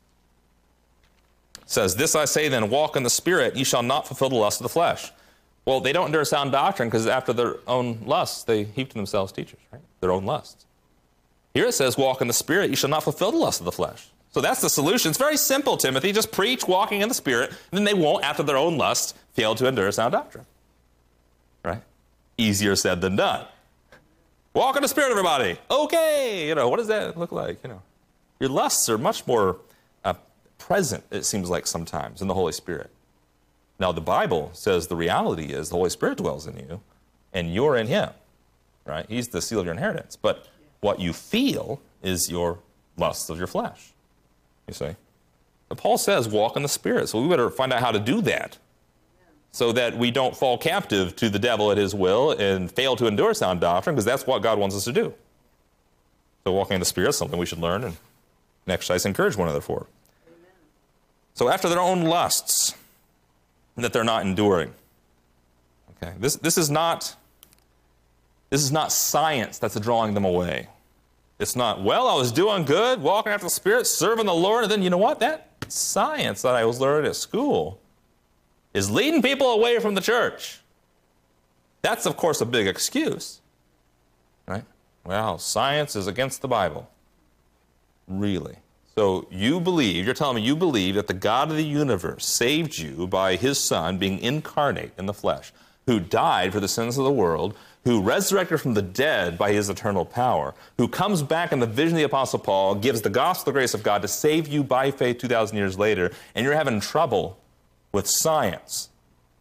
Says, this I say then, walk in the Spirit, ye shall not fulfill the lust of the flesh. Well, they don't endure sound doctrine because after their own lusts, they heap to themselves teachers, right? Their own lusts. Here it says, walk in the Spirit, ye shall not fulfill the lust of the flesh. So that's the solution. It's very simple, Timothy. Just preach walking in the Spirit, and then they won't, after their own lusts, fail to endure sound doctrine. Right? Easier said than done. Walk in the Spirit, everybody. Okay. You know, what does that look like? You know, your lusts are much more uh, present, it seems like sometimes, in the Holy Spirit. Now, the Bible says the reality is the Holy Spirit dwells in you, and you're in Him. Right? He's the seal of your inheritance. But what you feel is your lusts of your flesh. You see? But Paul says walk in the Spirit, so we better find out how to do that, so that we don't fall captive to the devil at his will and fail to endure sound doctrine, because that's what God wants us to do. So walking in the Spirit is something we should learn and, and exercise and encourage one another for. Amen. So after their own lusts that they're not enduring. Okay, this, this is not this is not science that's drawing them away. It's not, well, I was doing good, walking after the Spirit, serving the Lord, and then you know what? That science that I was learning at school is leading people away from the church. That's, of course, a big excuse. right? Well, science is against the Bible. Really? So you believe, you're telling me you believe that the God of the universe saved you by his Son being incarnate in the flesh, who died for the sins of the world, who resurrected from the dead by his eternal power, who comes back in the vision of the Apostle Paul, gives the gospel of the grace of God to save you by faith two thousand years later, and you're having trouble with science.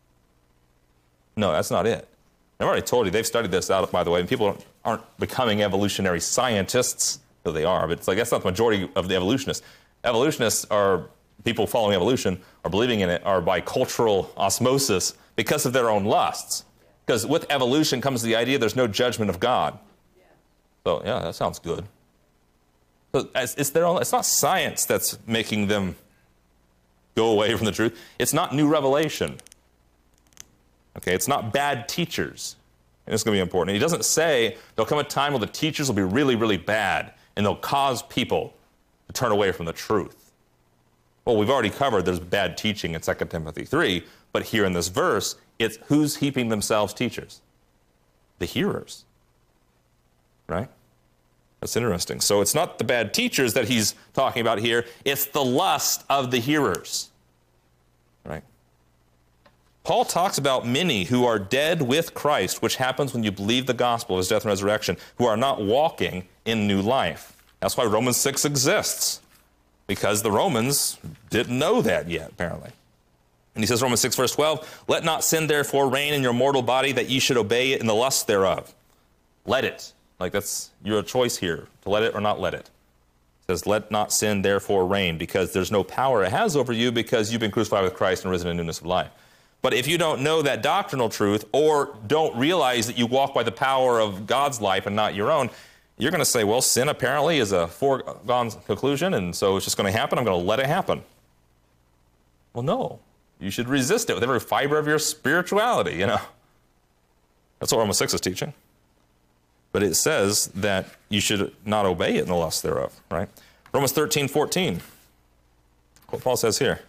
No, that's not it. I've already told you, they've studied this out, by the way, and people aren't, aren't becoming evolutionary scientists, though they are, but it's like that's not the majority of the evolutionists. Evolutionists are people following evolution, or believing in it, are by cultural osmosis because of their own lusts. Because with evolution comes the idea there's no judgment of God. So, yeah, that sounds good. So it's, it's, their own, it's not science that's making them go away from the truth. It's not new revelation. Okay, it's not bad teachers. And it's going to be important. He doesn't say there'll come a time where the teachers will be really, really bad, and they'll cause people to turn away from the truth. Well, we've already covered there's bad teaching in Second Timothy three, but here in this verse, it's who's heaping themselves teachers? The hearers. Right? That's interesting. So it's not the bad teachers that he's talking about here, it's the lust of the hearers. Right? Paul talks about many who are dead with Christ, which happens when you believe the gospel of his death and resurrection, who are not walking in new life. That's why Romans six exists, because the Romans didn't know that yet, apparently. And he says, Romans six, verse twelve, let not sin therefore reign in your mortal body, that ye should obey it in the lust thereof. Let it. Like that's your choice here, to let it or not let it. It says, let not sin therefore reign, because there's no power it has over you, because you've been crucified with Christ and risen in newness of life. But if you don't know that doctrinal truth, or don't realize that you walk by the power of God's life and not your own, you're going to say, well, sin apparently is a foregone conclusion, and so it's just going to happen. I'm going to let it happen. Well, no. You should resist it with every fiber of your spirituality, you know. That's what Romans six is teaching. But it says that you should not obey it in the lust thereof, right? Romans thirteen, fourteen. What Paul says here.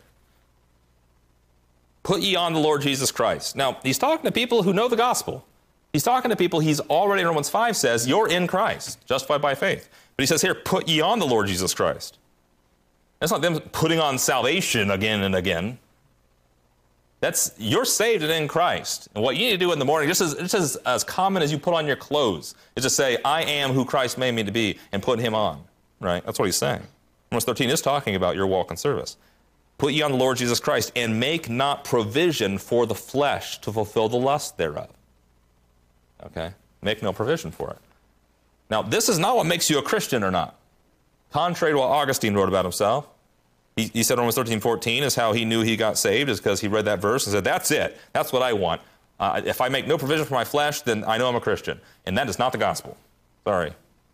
Put ye on the Lord Jesus Christ. Now, he's talking to people who know the gospel. He's talking to people he's already, in Romans five says, you're in Christ, justified by faith. But he says here, put ye on the Lord Jesus Christ. That's not them putting on salvation again and again. That's, you're saved and in Christ. And what you need to do in the morning, just as, just as, as common as you put on your clothes, is to say, I am who Christ made me to be, and put him on, right? That's what he's saying. Romans thirteen is talking about your walk in service. Put ye on the Lord Jesus Christ, and make not provision for the flesh to fulfill the lust thereof. Okay? Make no provision for it. Now, this is not what makes you a Christian or not. Contrary to what Augustine wrote about himself. He, he said Romans thirteen, fourteen is how he knew he got saved, is because he read that verse and said, that's it. That's what I want. Uh, if I make no provision for my flesh, then I know I'm a Christian. And that is not the gospel. Sorry.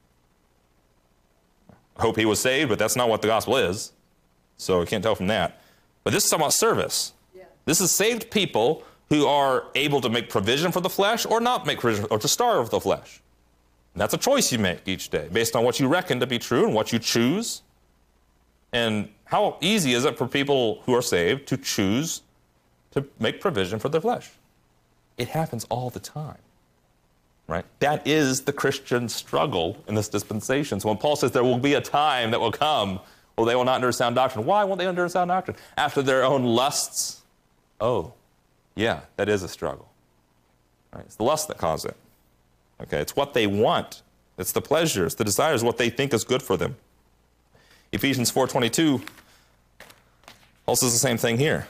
I hope he was saved, but that's not what the gospel is. So we can't tell from that. But this is talking about service. Yeah. This is saved people who are able to make provision for the flesh or not make provision, or to starve the flesh. And that's a choice you make each day based on what you reckon to be true and what you choose. And how easy is it for people who are saved to choose to make provision for their flesh? It happens all the time, right? That is the Christian struggle in this dispensation. So when Paul says there will be a time that will come, well, they will not understand doctrine. Why won't they understand doctrine? After their own lusts? Oh, yeah, that is a struggle. Right? It's the lust that causes it. Okay, it's what they want. It's the pleasures, the desires, what they think is good for them. Ephesians four twenty-two also says the same thing here.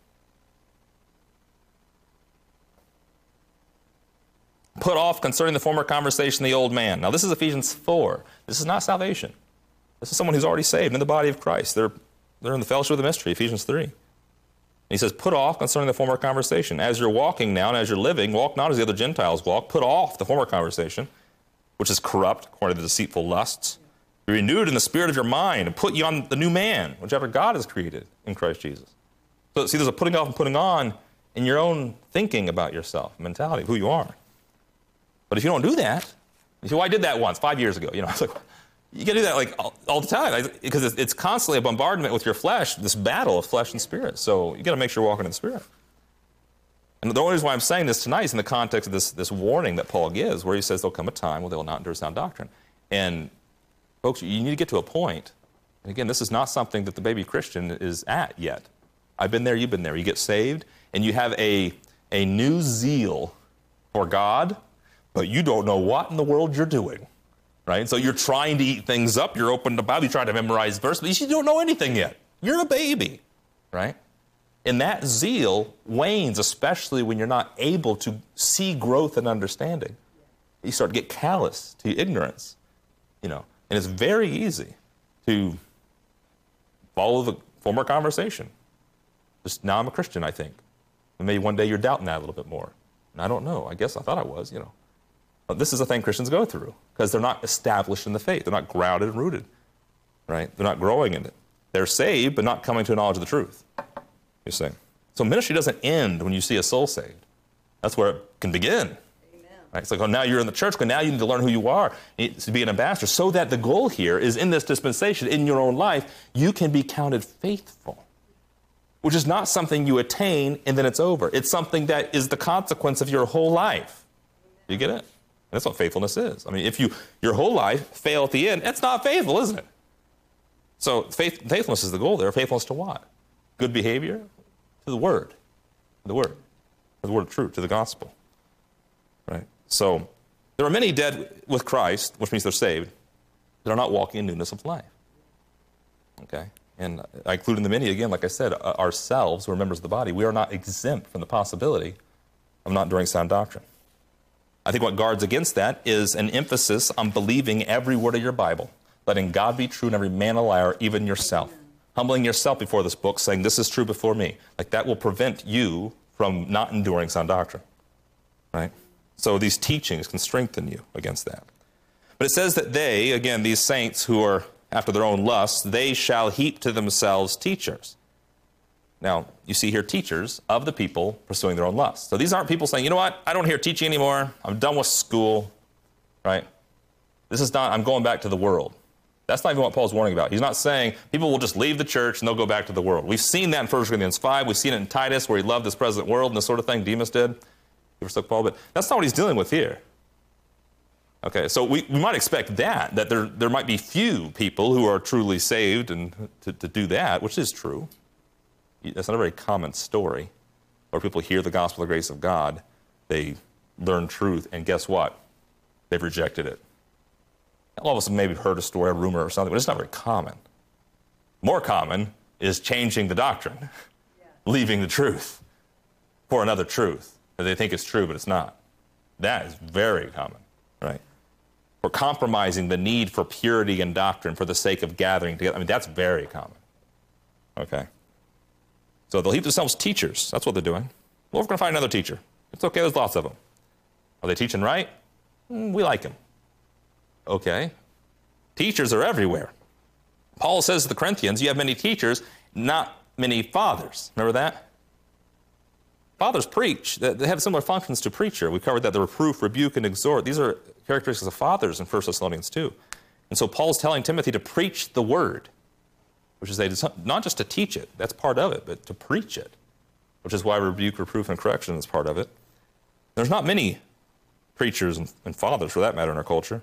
Put off concerning the former conversation the old man. Now, this is Ephesians four. This is not salvation. This is someone who's already saved in the body of Christ. They're, they're in the fellowship of the mystery, Ephesians three. He says, put off concerning the former conversation. As you're walking now and as you're living, walk not as the other Gentiles walk. Put off the former conversation, which is corrupt, according to the deceitful lusts. Be renewed in the spirit of your mind, and put you on the new man, which after God has created in Christ Jesus. So, see, there's a putting off and putting on in your own thinking about yourself, mentality, of who you are. But if you don't do that, you say, well, I did that once, five years ago. You know, it's like, you got to do that like all, all the time, because it's, it's constantly a bombardment with your flesh, this battle of flesh and spirit. So you got to make sure you're walking in the spirit. And the only reason why I'm saying this tonight is in the context of this, this warning that Paul gives, where he says there'll come a time where they will not endure sound doctrine. And folks, you need to get to a point, and again, this is not something that the baby Christian is at yet. I've been there, you've been there. You get saved, and you have a, a new zeal for God, but you don't know what in the world you're doing, right? So you're trying to eat things up, you're open to the Bible, you try to memorize verses, but you don't know anything yet. You're a baby, right? And that zeal wanes, especially when you're not able to see growth and understanding. You start to get callous to ignorance, you know. And it's very easy to follow the former conversation. Just now I'm a Christian, I think. And maybe one day you're doubting that a little bit more. And I don't know. I guess I thought I was, you know. But this is a thing Christians go through because they're not established in the faith. They're not grounded and rooted, right? They're not growing in it. They're saved, but not coming to a knowledge of the truth. You see. So ministry doesn't end when you see a soul saved. That's where it can begin. Amen. Right? It's like, oh, now you're in the church, but now you need to learn who you are. You need to be an ambassador. So that the goal here is in this dispensation, in your own life, you can be counted faithful, which is not something you attain and then it's over. It's something that is the consequence of your whole life. You get it? That's what faithfulness is. I mean, if you your whole life fail at the end, that's not faithful, isn't it? So faith, faithfulness is the goal there. Faithfulness to what? Good behavior? To the Word. To the Word. To the Word of truth, to the gospel. Right? So there are many dead with Christ, which means they're saved, that are not walking in newness of life. Okay? And I include in the many, again, like I said, ourselves, who are members of the body, we are not exempt from the possibility of not enduring sound doctrine. I think what guards against that is an emphasis on believing every word of your Bible, letting God be true and every man a liar, even yourself. Humbling yourself before this book, saying, this is true before me. Like that will prevent you from not enduring sound doctrine, right? So these teachings can strengthen you against that. But it says that they, again, these saints who are after their own lusts, they shall heap to themselves teachers. Now, you see here teachers of the people pursuing their own lusts. So these aren't people saying, you know what, I don't hear teaching anymore. I'm done with school, right? This is not, I'm going back to the world. That's not even what Paul's warning about. He's not saying people will just leave the church and they'll go back to the world. We've seen that in First Corinthians five. We've seen it in Titus where he loved this present world and this sort of thing. Demas did. You forsook Paul, but that's not what he's dealing with here. Okay, so we, we might expect that, that there, there might be few people who are truly saved and to, to do that, which is true. That's not a very common story where people hear the gospel of the grace of God, they learn truth, and guess what? They've rejected it. All of us have maybe heard a story, a rumor or something, but it's not very common. More common is changing the doctrine, yeah. Leaving the truth for another truth that they think is true, but it's not. That is very common, right? Or compromising the need for purity and doctrine for the sake of gathering together. I mean, that's very common, okay? So they'll heap themselves teachers. That's what they're doing. Well, we're going to find another teacher. It's okay, there's lots of them. Are they teaching right? Mm, we like them. Okay. Teachers are everywhere. Paul says to the Corinthians, you have many teachers, not many fathers. Remember that? Fathers preach. They have similar functions to preacher. We covered that, the reproof, rebuke, and exhort. These are characteristics of fathers in First Thessalonians two. And so Paul's telling Timothy to preach the word, which is a, not just to teach it, that's part of it, but to preach it, which is why rebuke, reproof, and correction is part of it. There's not many preachers and, and fathers, for that matter, in our culture.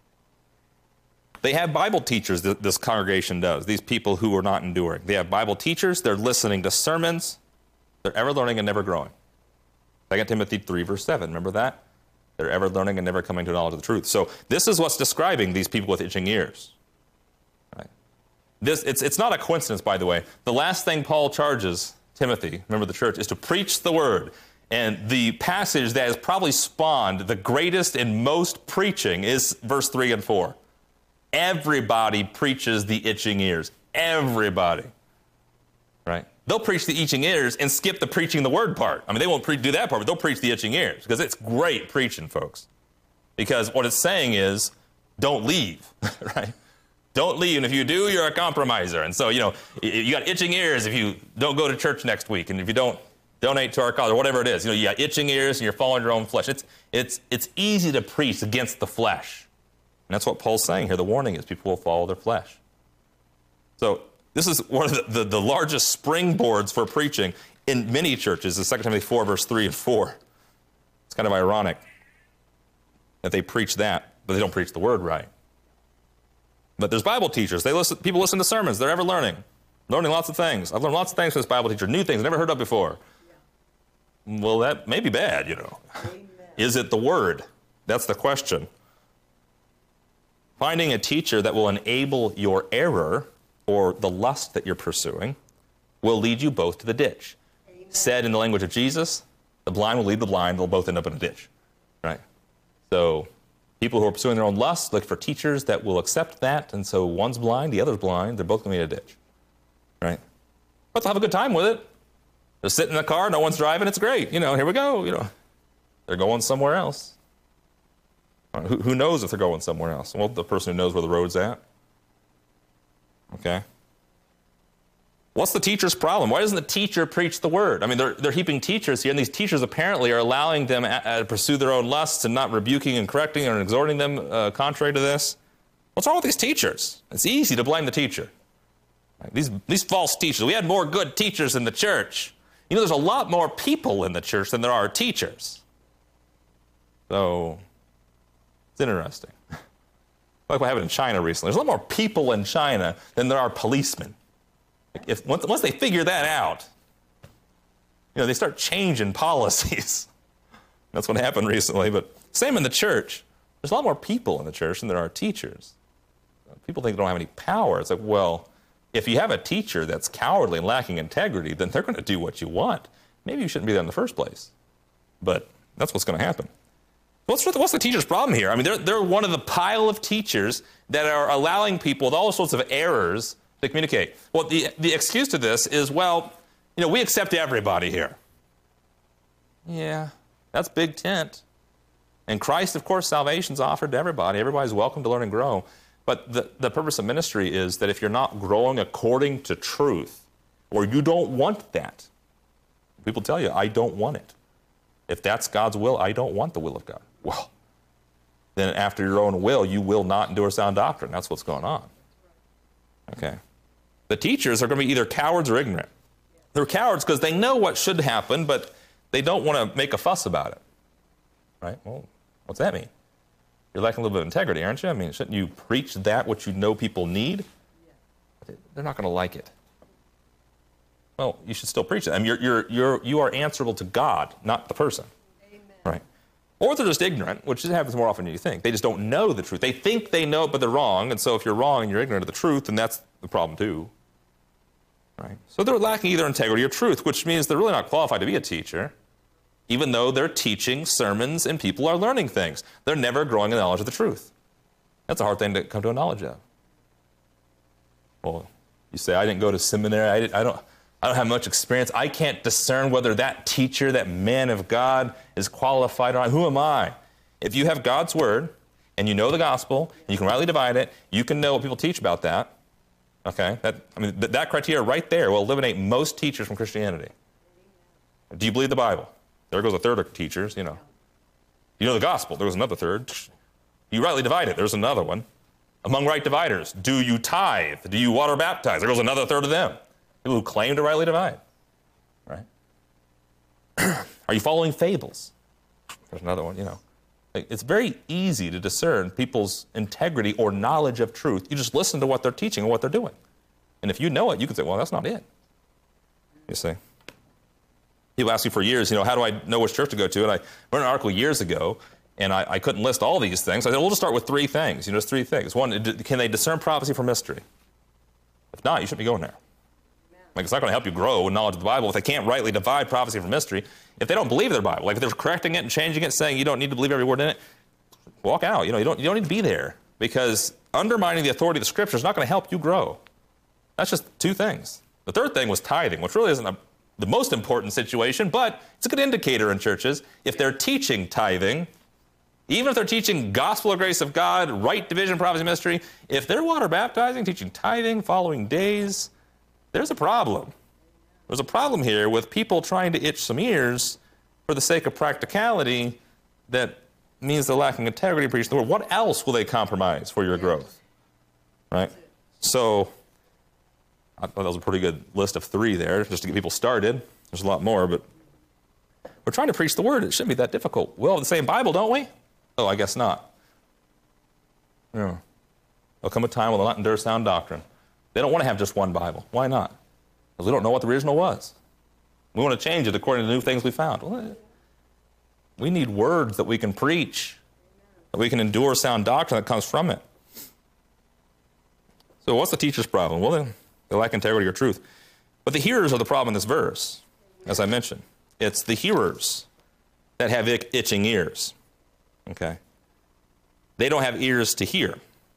They have Bible teachers, that this congregation does, these people who are not enduring. They have Bible teachers, they're listening to sermons, they're ever learning and never growing. Second Timothy three, verse seven, remember that? They're ever learning and never coming to a knowledge of the truth. So this is what's describing these people with itching ears. Right? This, it's, it's not a coincidence, by the way. The last thing Paul charges Timothy, remember the church, is to preach the word. And the passage that has probably spawned the greatest and most preaching is verse three and four. Everybody preaches the itching ears. Everybody. Right? They'll preach the itching ears and skip the preaching the word part. I mean, they won't pre- do that part, but they'll preach the itching ears because it's great preaching, folks. Because what it's saying is, don't leave, right? Don't leave, and if you do, you're a compromiser. And so, you know, you got itching ears if you don't go to church next week, and if you don't donate to our cause, or whatever it is. You know, you got itching ears, and you're following your own flesh. It's, it's, it's easy to preach against the flesh. And that's what Paul's saying here. The warning is people will follow their flesh. So this is one of the, the, the largest springboards for preaching in many churches is Second Timothy four, verse three and four. It's kind of ironic that they preach that, but they don't preach the word right. But there's Bible teachers. They listen, people listen to sermons. They're ever learning, learning lots of things. I've learned lots of things from this Bible teacher, new things I've never heard of before. Yeah. Well, that may be bad, you know. Amen. Is it the word? That's the question. Finding a teacher that will enable your error or the lust that you're pursuing will lead you both to the ditch. Amen. Said in the language of Jesus, the blind will lead the blind. They'll both end up in a ditch, right? So people who are pursuing their own lust look for teachers that will accept that, and so one's blind, the other's blind. They're both going to be in a ditch, right? But they'll have a good time with it. They're sitting in the car, no one's driving, it's great. You know, here we go, you know. They're going somewhere else. Who, who knows if they're going somewhere else? Well, the person who knows where the road's at. Okay. What's the teacher's problem? Why doesn't the teacher preach the word? I mean, they're, they're heaping teachers here, and these teachers apparently are allowing them to pursue their own lusts and not rebuking and correcting or exhorting them uh, contrary to this. What's wrong with these teachers? It's easy to blame the teacher. Right? These, these false teachers. We had more good teachers in the church. You know, there's a lot more people in the church than there are teachers. So, it's interesting. Like what happened in China recently. There's a lot more people in China than there are policemen. If once, once they figure that out, you know, they start changing policies. That's what happened recently. But same in the church. There's a lot more people in the church than there are teachers. People think they don't have any power. It's like, well, if you have a teacher that's cowardly and lacking integrity, then they're going to do what you want. Maybe you shouldn't be there in the first place. But that's what's going to happen. What's, what's the teacher's problem here? I mean, they're, they're one of the pile of teachers that are allowing people with all sorts of errors to communicate. Well, the, the excuse to this is, well, you know, we accept everybody here. Yeah, that's big tent. And Christ, of course, salvation's offered to everybody. Everybody's welcome to learn and grow. But the, the purpose of ministry is that if you're not growing according to truth, or you don't want that, people tell you, I don't want it. If that's God's will, I don't want the will of God. Well, then after your own will, you will not endure sound doctrine. That's what's going on. Okay. The teachers are going to be either cowards or ignorant. They're cowards because they know what should happen, but they don't want to make a fuss about it. Right? Well, what's that mean? You're lacking a little bit of integrity, aren't you? I mean, shouldn't you preach that which you know people need? They're not going to like it. Well, you should still preach it. I mean, you're, you're, you're, you are answerable to God, not the person. Amen. Right? Or they're just ignorant, which happens more often than you think. They just don't know the truth. They think they know it, but they're wrong. And so if you're wrong and you're ignorant of the truth, then that's the problem too. Right? So they're lacking either integrity or truth, which means they're really not qualified to be a teacher, even though they're teaching sermons and people are learning things. They're never growing in the knowledge of the truth. That's a hard thing to come to a knowledge of. Well, you say, I didn't go to seminary. I, didn't, I, don't, I don't have much experience. I can't discern whether that teacher, that man of God, is qualified or not. Who am I? If you have God's word and you know the gospel and you can rightly divide it, you can know what people teach about that. Okay? That, I mean, th- that criteria right there will eliminate most teachers from Christianity. Do you believe the Bible? There goes a third of teachers, you know. You know the gospel, there goes another third. You rightly divide it, there's another one. Among right dividers, do you tithe? Do you water baptize? There goes another third of them. People who claim to rightly divide. Right? Are you following fables? There's another one, you know. It's very easy to discern people's integrity or knowledge of truth. You just listen to what they're teaching or what they're doing. And if you know it, you can say, well, that's not it. You see? People ask me for years, you know, how do I know which church to go to? And I wrote an article years ago, and I, I couldn't list all these things. I said, well, we'll just start with three things. You know, just three things. One, can they discern prophecy from mystery? If not, you shouldn't be going there. Like, it's not going to help you grow in knowledge of the Bible if they can't rightly divide prophecy from mystery. If they don't believe their Bible, like if they're correcting it and changing it, saying you don't need to believe every word in it, walk out. You know, you don't, you don't need to be there, because undermining the authority of the Scripture is not going to help you grow. That's just two things. The third thing was tithing, which really isn't a, the most important situation, but it's a good indicator in churches. If they're teaching tithing, even if they're teaching gospel of grace of God, right division, prophecy, mystery, if they're water baptizing, teaching tithing, following days, there's a problem. There's a problem here with people trying to itch some ears for the sake of practicality that means they're lacking integrity, preaching the word. What else will they compromise for your growth? Right? So, I thought that was a pretty good list of three there, just to get people started. There's a lot more, but we're trying to preach the word. It shouldn't be that difficult. We all have the same Bible, don't we? Oh, I guess not. Yeah. There'll come a time when they'll not endure sound doctrine. They don't want to have just one Bible. Why not? Because we don't know what the original was. We want to change it according to the new things we found. Well, we need words that we can preach, that we can endure sound doctrine that comes from it. So what's the teacher's problem? Well, they, they lack integrity or truth. But the hearers are the problem in this verse, as I mentioned. It's the hearers that have itching ears. Okay? They don't have ears to hear.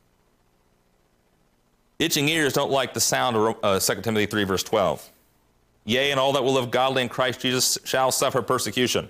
Itching ears don't like the sound of uh, Second Timothy three, verse twelve. Yea, and all that will live godly in Christ Jesus shall suffer persecution.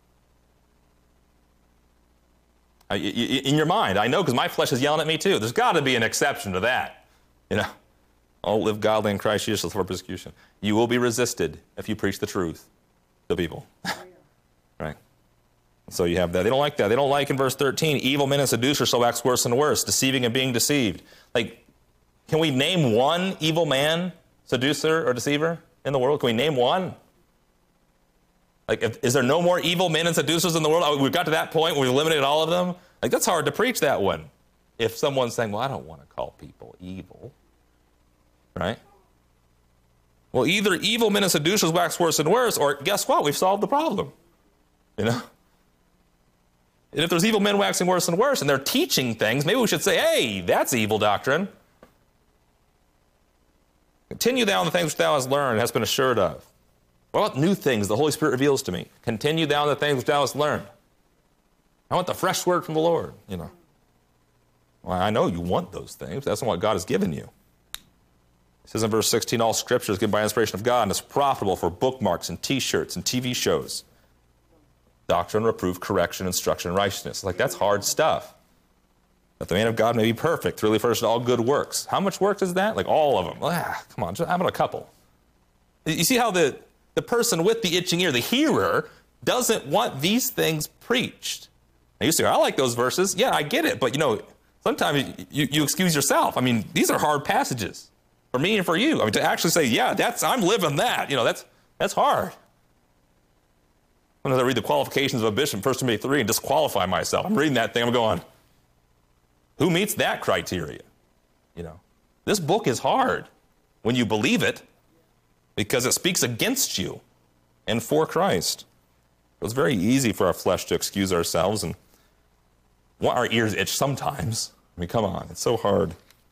Uh, y- y- in your mind, I know, because my flesh is yelling at me too. There's got to be an exception to that. You know, all live godly in Christ Jesus shall suffer persecution. You will be resisted if you preach the truth to people. Right? So you have that. They don't like that. They don't like in verse thirteen, evil men and seducers shall wax worse and worse, deceiving and being deceived. Like, can we name one evil man, seducer, or deceiver in the world? Can we name one? Like, if, is there no more evil men and seducers in the world? Oh, we've got to that point where we eliminated all of them? Like, that's hard to preach that one. If someone's saying, well, I don't want to call people evil. Right? Well, either evil men and seducers wax worse and worse, or guess what? We've solved the problem. You know? And if there's evil men waxing worse and worse, and they're teaching things, maybe we should say, hey, that's evil doctrine. Continue thou in the things which thou hast learned and hast been assured of. What about new things the Holy Spirit reveals to me? Continue thou in the things which thou hast learned. I want the fresh word from the Lord, you know. Well, I know you want those things. That's not what God has given you. It says in verse sixteen, all scripture is given by inspiration of God and is profitable for bookmarks and T-shirts and T V shows. Doctrine, reproof, correction, instruction, and righteousness. Like, that's hard stuff. That the man of God may be perfect, really furnished in all good works. How much work is that? Like, all of them. Ah, come on, just, how about a couple? You see how the, the person with the itching ear, the hearer, doesn't want these things preached. Now you say, I like those verses. Yeah, I get it. But, you know, sometimes you, you excuse yourself. I mean, these are hard passages for me and for you. I mean, to actually say, yeah, that's I'm living that. You know, that's that's hard. Sometimes I read the qualifications of a bishop, First Timothy three, and disqualify myself. I'm reading that thing, I'm going, who meets that criteria? You know, this book is hard when you believe it because it speaks against you and for Christ. It's very easy for our flesh to excuse ourselves and want our ears itch sometimes. I mean, come on, it's so hard.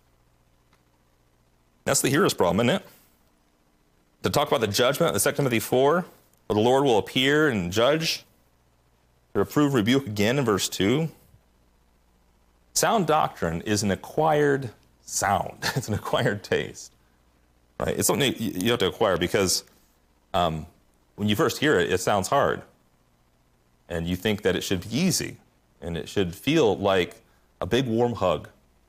That's the hearer's problem, isn't it? To talk about the judgment in Second Timothy four, where the Lord will appear and judge, to reprove, rebuke again in verse two. Sound doctrine is an acquired sound. It's an acquired taste. Right? It's something you have to acquire because um, when you first hear it, it sounds hard. And you think that it should be easy. And it should feel like a big warm hug.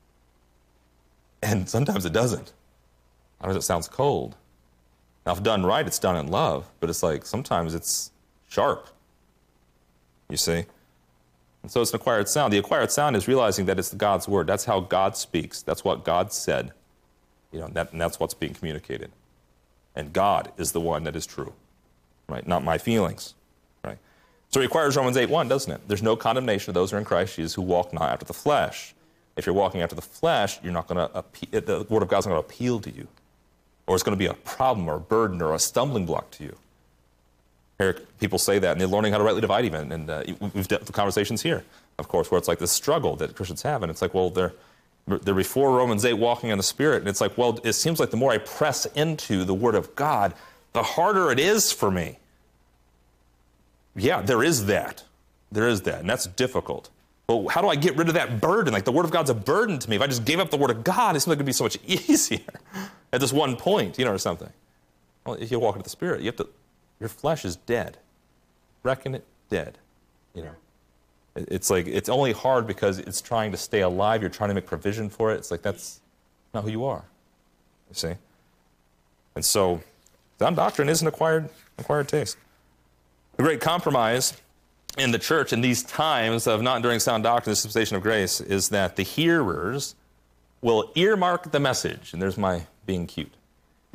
And sometimes it doesn't. Sometimes it sounds cold. Now, if done right, it's done in love. But it's like sometimes it's sharp. You see? And so it's an acquired sound. The acquired sound is realizing that it's God's word. That's how God speaks. That's what God said. You know, that, and that's what's being communicated. And God is the one that is true, right? Not my feelings, right? So it requires Romans eight one, doesn't it? There's no condemnation of those who are in Christ Jesus who walk not after the flesh. If you're walking after the flesh, you're not going to appeal, the word of God's not going to appeal to you. Or it's going to be a problem or a burden or a stumbling block to you. Here, people say that, and they're learning how to rightly divide even. And uh, we've dealt with conversations here, of course, where it's like this struggle that Christians have. And it's like, well, they're, they're before Romans eight walking in the Spirit. And it's like, well, it seems like the more I press into the Word of God, the harder it is for me. Yeah, there is that. There is that. And that's difficult. But how do I get rid of that burden? Like, the Word of God's a burden to me. If I just gave up the Word of God, it seems like it would be so much easier at this one point, you know, or something. Well, if you walk into the Spirit, you have to... Your flesh is dead. Reckon it dead. You know, it's like it's only hard because it's trying to stay alive. You're trying to make provision for it. It's like that's not who you are. You see, and so sound doctrine is an acquired acquired taste. The great compromise in the church in these times of not enduring sound doctrine, the dispensation of grace, is that the hearers will earmark the message. And there's my being cute.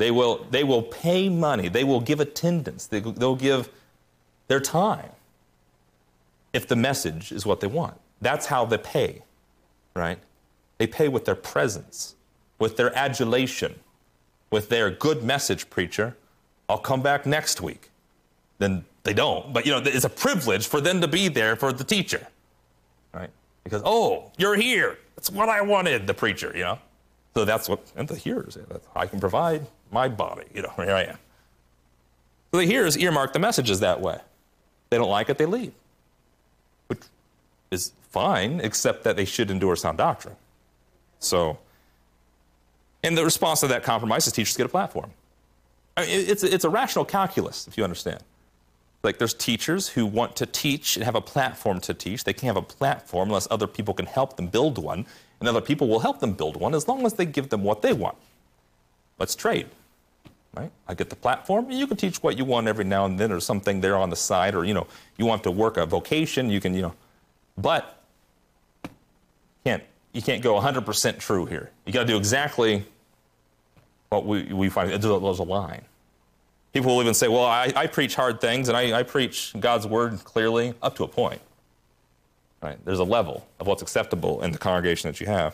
They will, they will pay money. They will give attendance. They, they'll give their time if the message is what they want. That's how they pay, right? They pay with their presence, with their adulation, with their good message preacher. I'll come back next week. Then they don't. But, you know, it's a privilege for them to be there for the teacher, right? Because, oh, you're here. That's what I wanted, the preacher, you know? So that's what, and the hearers, I can provide my body, you know, here I am. So the hearers earmark the messages that way. They don't like it, they leave, which is fine, except that they should endure sound doctrine. So, and the response to that compromise is teachers get a platform. I mean, it's, it's a rational calculus, if you understand. Like, there's teachers who want to teach and have a platform to teach. They can't have a platform unless other people can help them build one, and other people will help them build one as long as they give them what they want. Let's trade, right? I get the platform, and you can teach what you want every now and then, or something there on the side, or, you know, you want to work a vocation, you can, you know, but can't, you can't go one hundred percent true here. You got to do exactly what we, we find. There's a line. People will even say, well, I, I preach hard things, and I, I preach God's word clearly, up to a point. Right? There's a level of what's acceptable in the congregation that you have.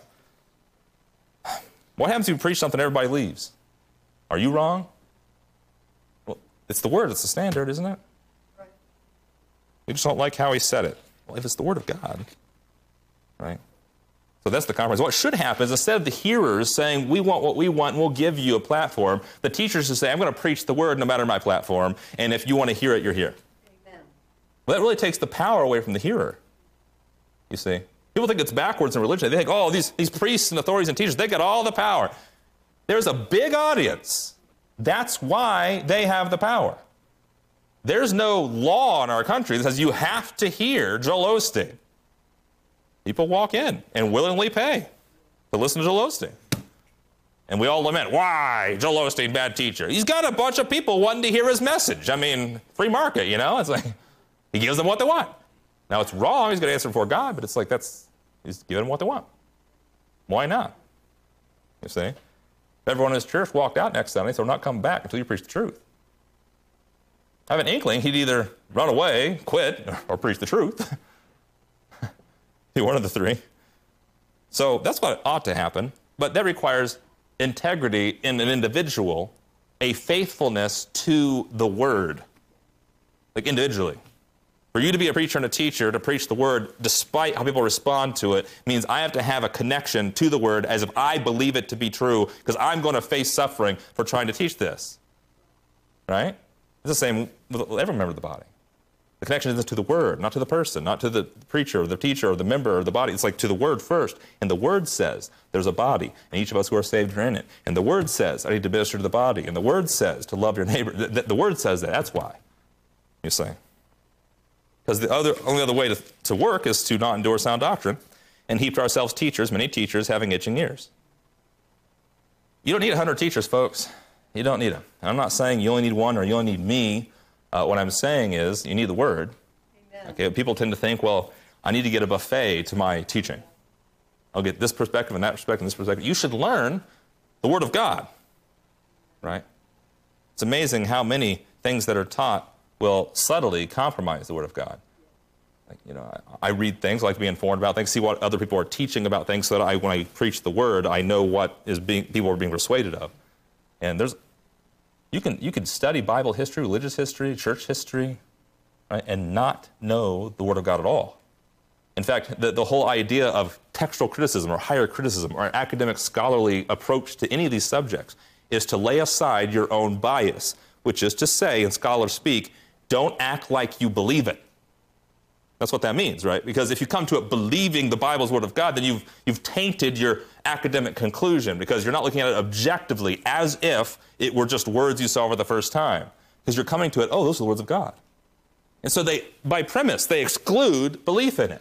What happens if you preach something and everybody leaves? Are you wrong? Well, it's the word, it's the standard, isn't it? Right. We just don't like how he said it. Well, if it's the word of God, right? So that's the compromise. What should happen is, instead of the hearers saying, we want what we want and we'll give you a platform, the teachers should say, I'm going to preach the word no matter my platform, and if you want to hear it, you're here. Amen. Well, that really takes the power away from the hearer, you see. People think it's backwards in religion. They think, oh, these, these priests and authorities and teachers, they get all the power. There's a big audience. That's why they have the power. There's no law in our country that says you have to hear Joel Osteen. People walk in and willingly pay to listen to Joel Osteen. And we all lament, why? Joel Osteen, bad teacher. He's got a bunch of people wanting to hear his message. I mean, free market, you know? It's like, he gives them what they want. Now, it's wrong. He's going to answer before God, but it's like, that's, he's giving them what they want. Why not? You see? If everyone in his church walked out next Sunday, so we're not coming back until you preach the truth. I have an inkling he'd either run away, quit, or preach the truth. One of the three. So that's what ought to happen, but that requires integrity in an individual, a faithfulness to the word, like individually. For you to be a preacher and a teacher, to preach the word, despite how people respond to it, means I have to have a connection to the word as if I believe it to be true, because I'm going to face suffering for trying to teach this. Right? It's the same with every member of the body. The connection is to the word, not to the person, not to the preacher or the teacher or the member or the body. It's like to the word first. And the word says there's a body, and each of us who are saved are in it. And the word says I need to minister to the body. And the word says to love your neighbor. The, the word says that. That's why, you say. Because the other, only other way to, to work is to not endure sound doctrine and heap to ourselves teachers, many teachers having itching ears. You don't need one hundred teachers, folks. You don't need them. And I'm not saying you only need one or you only need me. Uh, what I'm saying is you need the word. Amen. Okay, people tend to think, well, I need to get a buffet to my teaching. I'll get this perspective and that perspective and this perspective. You should learn the word of God, right? It's amazing how many things that are taught will subtly compromise the word of God. Like, you know, I, I read things, I like to be informed about things, see what other people are teaching about things, so that I, when I preach the word, I know what is being people are being persuaded of. And there's You can, you can study Bible history, religious history, church history, right, and not know the Word of God at all. In fact, the, the whole idea of textual criticism or higher criticism or an academic scholarly approach to any of these subjects is to lay aside your own bias, which is to say, in scholar speak, don't act like you believe it. That's what that means, right? Because if you come to it believing the Bible's Word of God, then you've, you've tainted your academic conclusion, because you're not looking at it objectively as if it were just words you saw for the first time. Because you're coming to it, oh, those are the words of God. And so they, by premise, they exclude belief in it.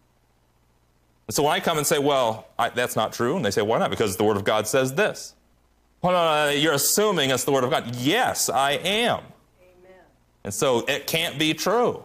And so when I come and say, well, I, that's not true, and they say, why not? Because the Word of God says this. Well, no, no, you're assuming it's the Word of God. Yes, I am. Amen. And so it can't be true.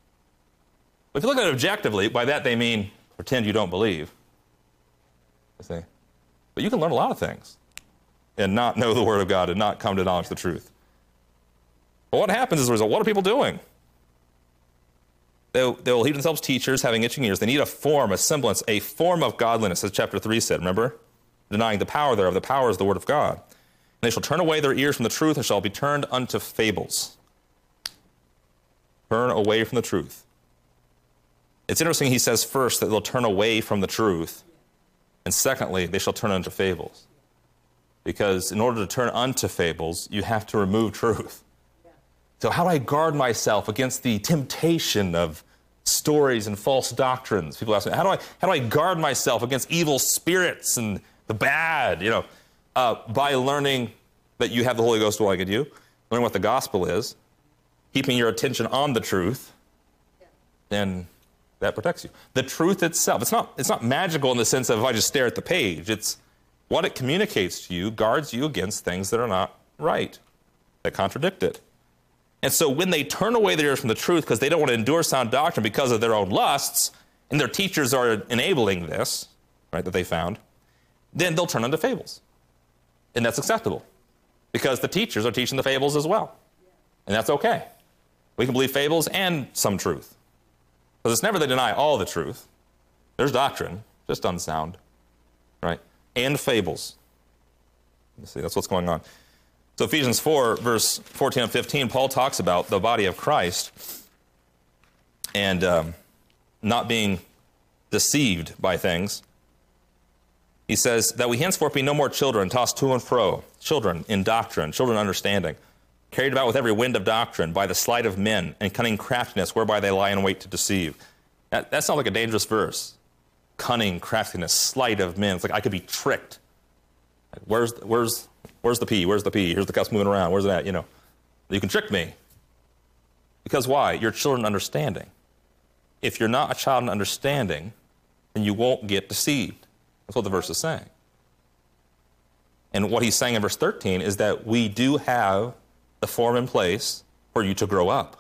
If you look at it objectively, by that they mean pretend you don't believe. You see? But you can learn a lot of things. and not know the Word of God and not come to knowledge of the truth. But what happens as a result? What are people doing? They'll, they'll heap themselves teachers, having itching ears. They need a form, a semblance, a form of godliness, as chapter three said, remember? Denying the power thereof. The power is the Word of God. And they shall turn away their ears from the truth and shall be turned unto fables. Turn away from the truth. It's interesting, he says first that they'll turn away from the truth. And secondly, they shall turn unto fables. Because in order to turn unto fables, you have to remove truth. So how do I guard myself against the temptation of stories and false doctrines? People ask me, how do I, how do I guard myself against evil spirits and the bad? You know, uh, by learning that you have the Holy Ghost dwelling in you, learning what the gospel is, keeping your attention on the truth, then that protects you. The truth itself, it's not, it's not magical in the sense of if I just stare at the page. It's what it communicates to you guards you against things that are not right, that contradict it. And so when they turn away their ears from the truth because they don't want to endure sound doctrine because of their own lusts, and their teachers are enabling this, right, that they found, then they'll turn unto fables. And that's acceptable because the teachers are teaching the fables as well. And that's okay. We can believe fables and some truth. Because it's never they deny all the truth. There's doctrine, just unsound, right? And fables. You see, that's what's going on. So Ephesians four, verse fourteen and fifteen, Paul talks about the body of Christ and um, not being deceived by things. He says that we henceforth be no more children, tossed to and fro, children in doctrine, children in understanding, carried about with every wind of doctrine by the sleight of men and cunning craftiness whereby they lie in wait to deceive. That, that sounds like a dangerous verse. Cunning, craftiness, sleight of men. It's like I could be tricked. Like, where's, where's, where's the P? Where's the P? Here's the cups moving around. Where's that? You know, you can trick me. Because why? You're children in understanding. If you're not a child in understanding, then you won't get deceived. That's what the verse is saying. And what he's saying in verse thirteen is that we do have the form in place for you to grow up.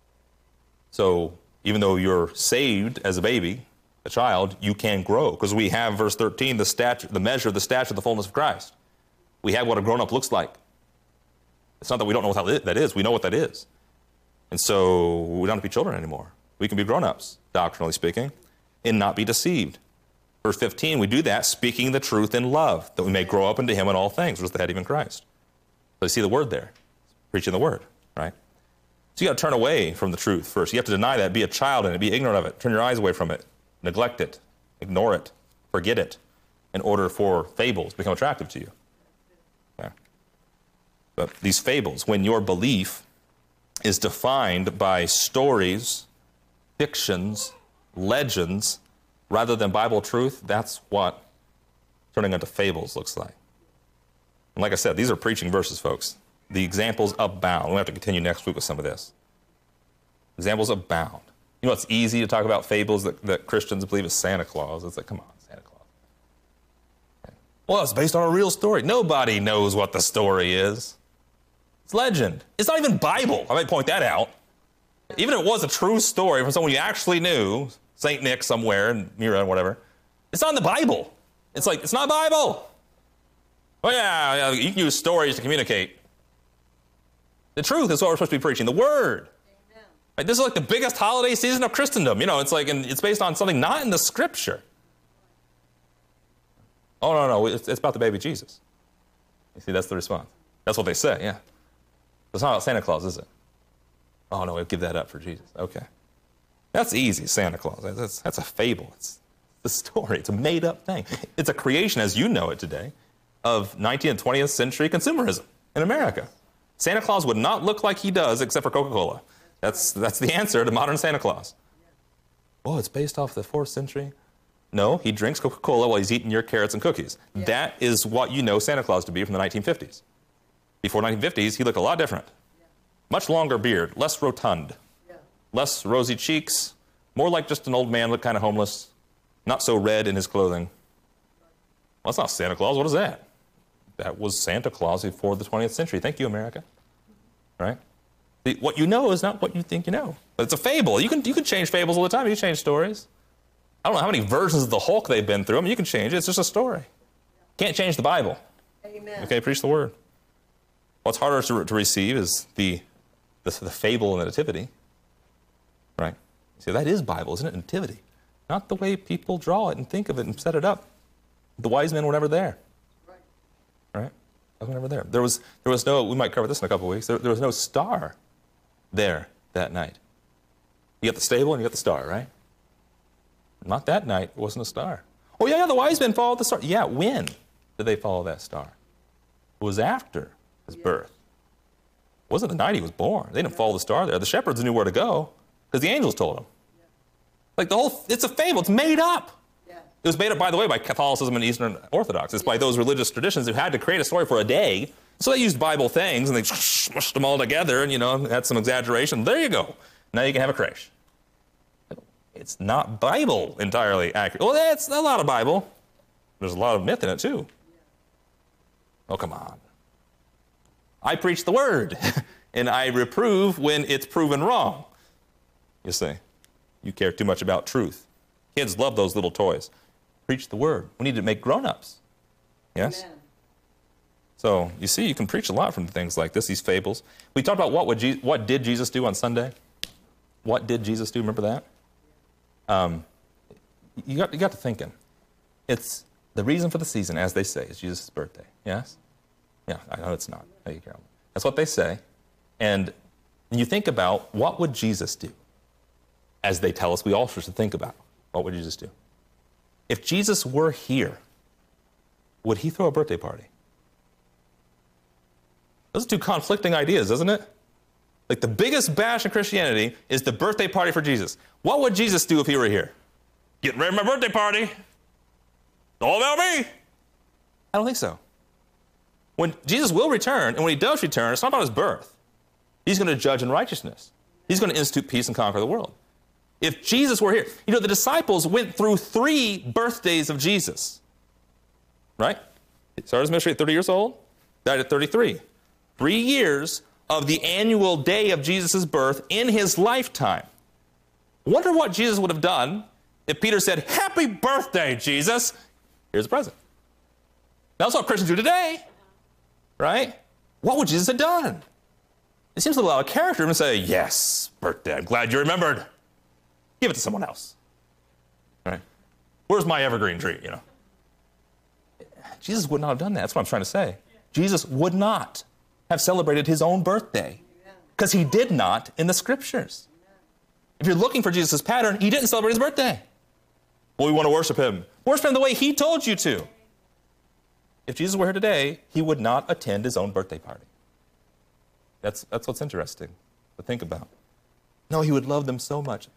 So even though you're saved as a baby, a child, you can grow. Because we have, verse thirteen, the stature, the measure of the stature of the fullness of Christ. We have what a grown-up looks like. It's not that we don't know what that is. We know what that is. And so we don't have to be children anymore. We can be grown-ups, doctrinally speaking, and not be deceived. Verse fifteen, we do that speaking the truth in love, that we may grow up into him in all things, which is the head, even Christ. So you see the word there. Preaching the word, right? So you got to turn away from the truth first. You have to deny that, be a child in it, be ignorant of it, turn your eyes away from it, neglect it, ignore it, forget it, in order for fables to become attractive to you. Okay. But these fables, when your belief is defined by stories, fictions, legends, rather than Bible truth, that's what turning into fables looks like. And like I said, these are preaching verses, folks. The examples abound. We'll have to continue next week with some of this. Examples abound. You know, it's easy to talk about fables that, that Christians believe is Santa Claus. It's like, come on, Santa Claus. Okay. Well, it's based on a real story. Nobody knows what the story is. It's legend. It's not even Bible. I might point that out. Even if it was a true story from someone you actually knew, Saint Nick somewhere, and Mira and whatever, it's not in the Bible. It's like, it's not Bible. Oh yeah, yeah, you can use stories to communicate. The truth is what we're supposed to be preaching, the word. Right, this is like the biggest holiday season of Christendom. You know, it's like, and it's based on something not in the Scripture. Oh, no, no, it's, it's about the baby Jesus. You see, that's the response. That's what they say, yeah. It's not about Santa Claus, is it? Oh, no, we'll give that up for Jesus. Okay. That's easy, Santa Claus. That's, that's a fable. It's the story. It's a made-up thing. It's a creation, as you know it today, of nineteenth and twentieth century consumerism in America. Santa Claus would not look like he does except for Coca-Cola. That's, that's the answer to modern Santa Claus. Oh, it's based off the fourth century? No, he drinks Coca-Cola while he's eating your carrots and cookies. Yeah. That is what you know Santa Claus to be from the nineteen fifties. Before nineteen fifties, he looked a lot different. Yeah. Much longer beard, less rotund, yeah. Less rosy cheeks, more like just an old man, looked kind of homeless, not so red in his clothing. Well, that's not Santa Claus. What is that? That was Santa Claus before the twentieth century. Thank you, America. Right? See, what you know is not what you think you know. But it's a fable. You can, you can change fables all the time. You can change stories. I don't know how many versions of the Hulk they've been through. I mean, you can change it. It's just a story. Can't change the Bible. Amen. Amen. Okay, preach the word. What's harder to, to receive is the, the, the fable and the nativity. Right? See, that is Bible, isn't it? Nativity. Not the way people draw it and think of it and set it up. The wise men were never there. Right. Right? They were never there. There was, there was no, we might cover this in a couple of weeks, there, there was no star there that night. You got the stable and you got the star, right? Not that night, it wasn't a star. Oh, yeah, yeah, the wise men followed the star. Yeah, when did they follow that star? It was after his birth. It wasn't the night he was born. They didn't follow the star there. The shepherds knew where to go because the angels told them. Like the whole, it's a fable. It's made up. Yeah. It was made up, by the way, by Catholicism and Eastern Orthodox. It's by those religious traditions who had to create a story for a day. So they used Bible things and they smushed them all together and, you know, had some exaggeration. There you go. Now you can have a creche. It's not Bible entirely accurate. Well, that's a lot of Bible. There's a lot of myth in it, too. Oh, come on. I preach the word, and I reprove when it's proven wrong. You see, you care too much about truth. Kids love those little toys. Preach the word. We need to make grown-ups. Yes? Amen. So, you see, you can preach a lot from things like this, these fables. We talked about what, would Je- what did Jesus do on Sunday? What did Jesus do? Remember that? Um, you got, you got to thinking. It's the reason for the season, as they say, is Jesus' birthday. Yes? Yeah, I know it's not. Thank you, Carol. That's what they say. And you think about, what would Jesus do? As they tell us, we all should think about, what would Jesus do? If Jesus were here, would he throw a birthday party? Those are two conflicting ideas, isn't it? Like the biggest bash in Christianity is the birthday party for Jesus. What would Jesus do if he were here? Getting ready for my birthday party. It's all about me. I don't think so. When Jesus will return, and when he does return, it's not about his birth. He's going to judge in righteousness. He's going to institute peace and conquer the world. If Jesus were here, you know, the disciples went through three birthdays of Jesus. Right? He started his ministry at thirty years old, died at thirty-three. Three years of the annual day of Jesus' birth in his lifetime. Wonder what Jesus would have done if Peter said, "Happy birthday, Jesus. Here's a present." That's what Christians do today, right? What would Jesus have done? It seems a little out of character to say, "Yes, birthday, I'm glad you remembered. Give it to someone else." Right? Where's my evergreen tree, you know? Jesus would not have done that. That's what I'm trying to say. Jesus would not have celebrated his own birthday because he did not in the scriptures. If you're looking for Jesus' pattern, he didn't celebrate his birthday. Well, we want to worship him. Worship him the way he told you to. If Jesus were here today, he would not attend his own birthday party. That's, that's what's interesting to think about. No, he would love them so much.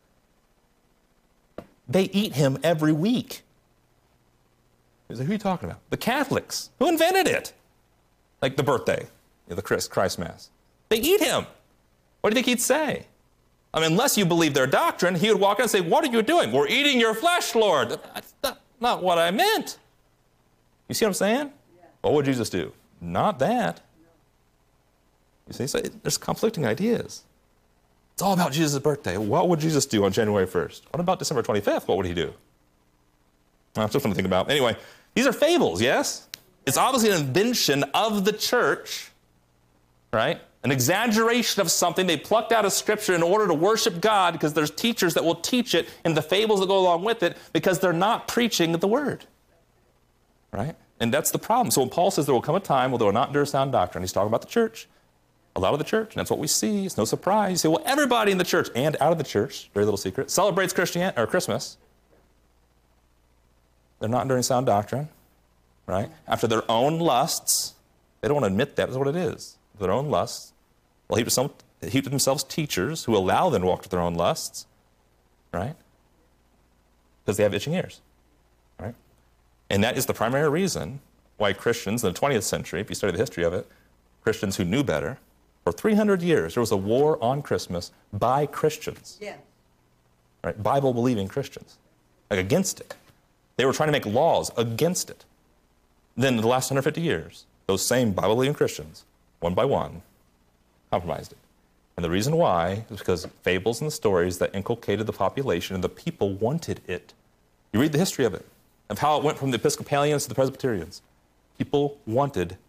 They eat him every week. Who are you talking about? The Catholics. Who invented it? Like the birthday, the Christ, Christ Mass. They eat him. What do you think he'd say? I mean, unless you believe their doctrine, he would walk in and say, "What are you doing?" "We're eating your flesh, Lord." That's not, not what I meant. You see what I'm saying? Yeah. What would Jesus do? Not that. No. You see, so it, there's conflicting ideas. It's all about Jesus' birthday. What would Jesus do on January first? What about December twenty-fifth? What would he do? I'm still trying to think about. Anyway, these are fables, yes? It's obviously an invention of the church, right? An exaggeration of something they plucked out of Scripture in order to worship God because there's teachers that will teach it and the fables that go along with it because they're not preaching the Word, right? And that's the problem. So when Paul says there will come a time where they will not endure sound doctrine, he's talking about the church, a lot of the church, and that's what we see. It's no surprise. You say, well, everybody in the church and out of the church, very little secret, celebrates Christian or Christmas. They're not enduring sound doctrine, right? After their own lusts. They don't want to admit that. That's what it is. Their own lusts. Well, heap to, some, heap to themselves teachers who allow them to walk to their own lusts, right? Because they have itching ears, right? And that is the primary reason why Christians in the twentieth century, if you study the history of it, Christians who knew better, for three hundred years, there was a war on Christmas by Christians, Yeah. right? Bible-believing Christians, like against it. They were trying to make laws against it. Then in the last one hundred fifty years, those same Bible-believing Christians, one by one, compromised it. And the reason why is because fables and the stories that inculcated the population and the people wanted it. You read the history of it, of how it went from the Episcopalians to the Presbyterians. People wanted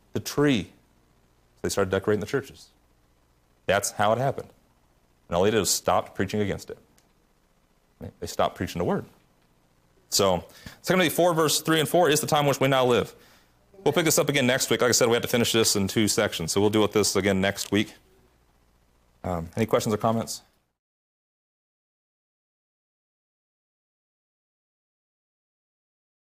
the tree. They started decorating the churches. That's how it happened. And all they did was stop preaching against it. They stopped preaching the word. So, Second Timothy four, verse three and four is the time in which we now live. We'll pick this up again next week. Like I said, we have to finish this in two sections, so we'll deal with this again next week. Um, any questions or comments?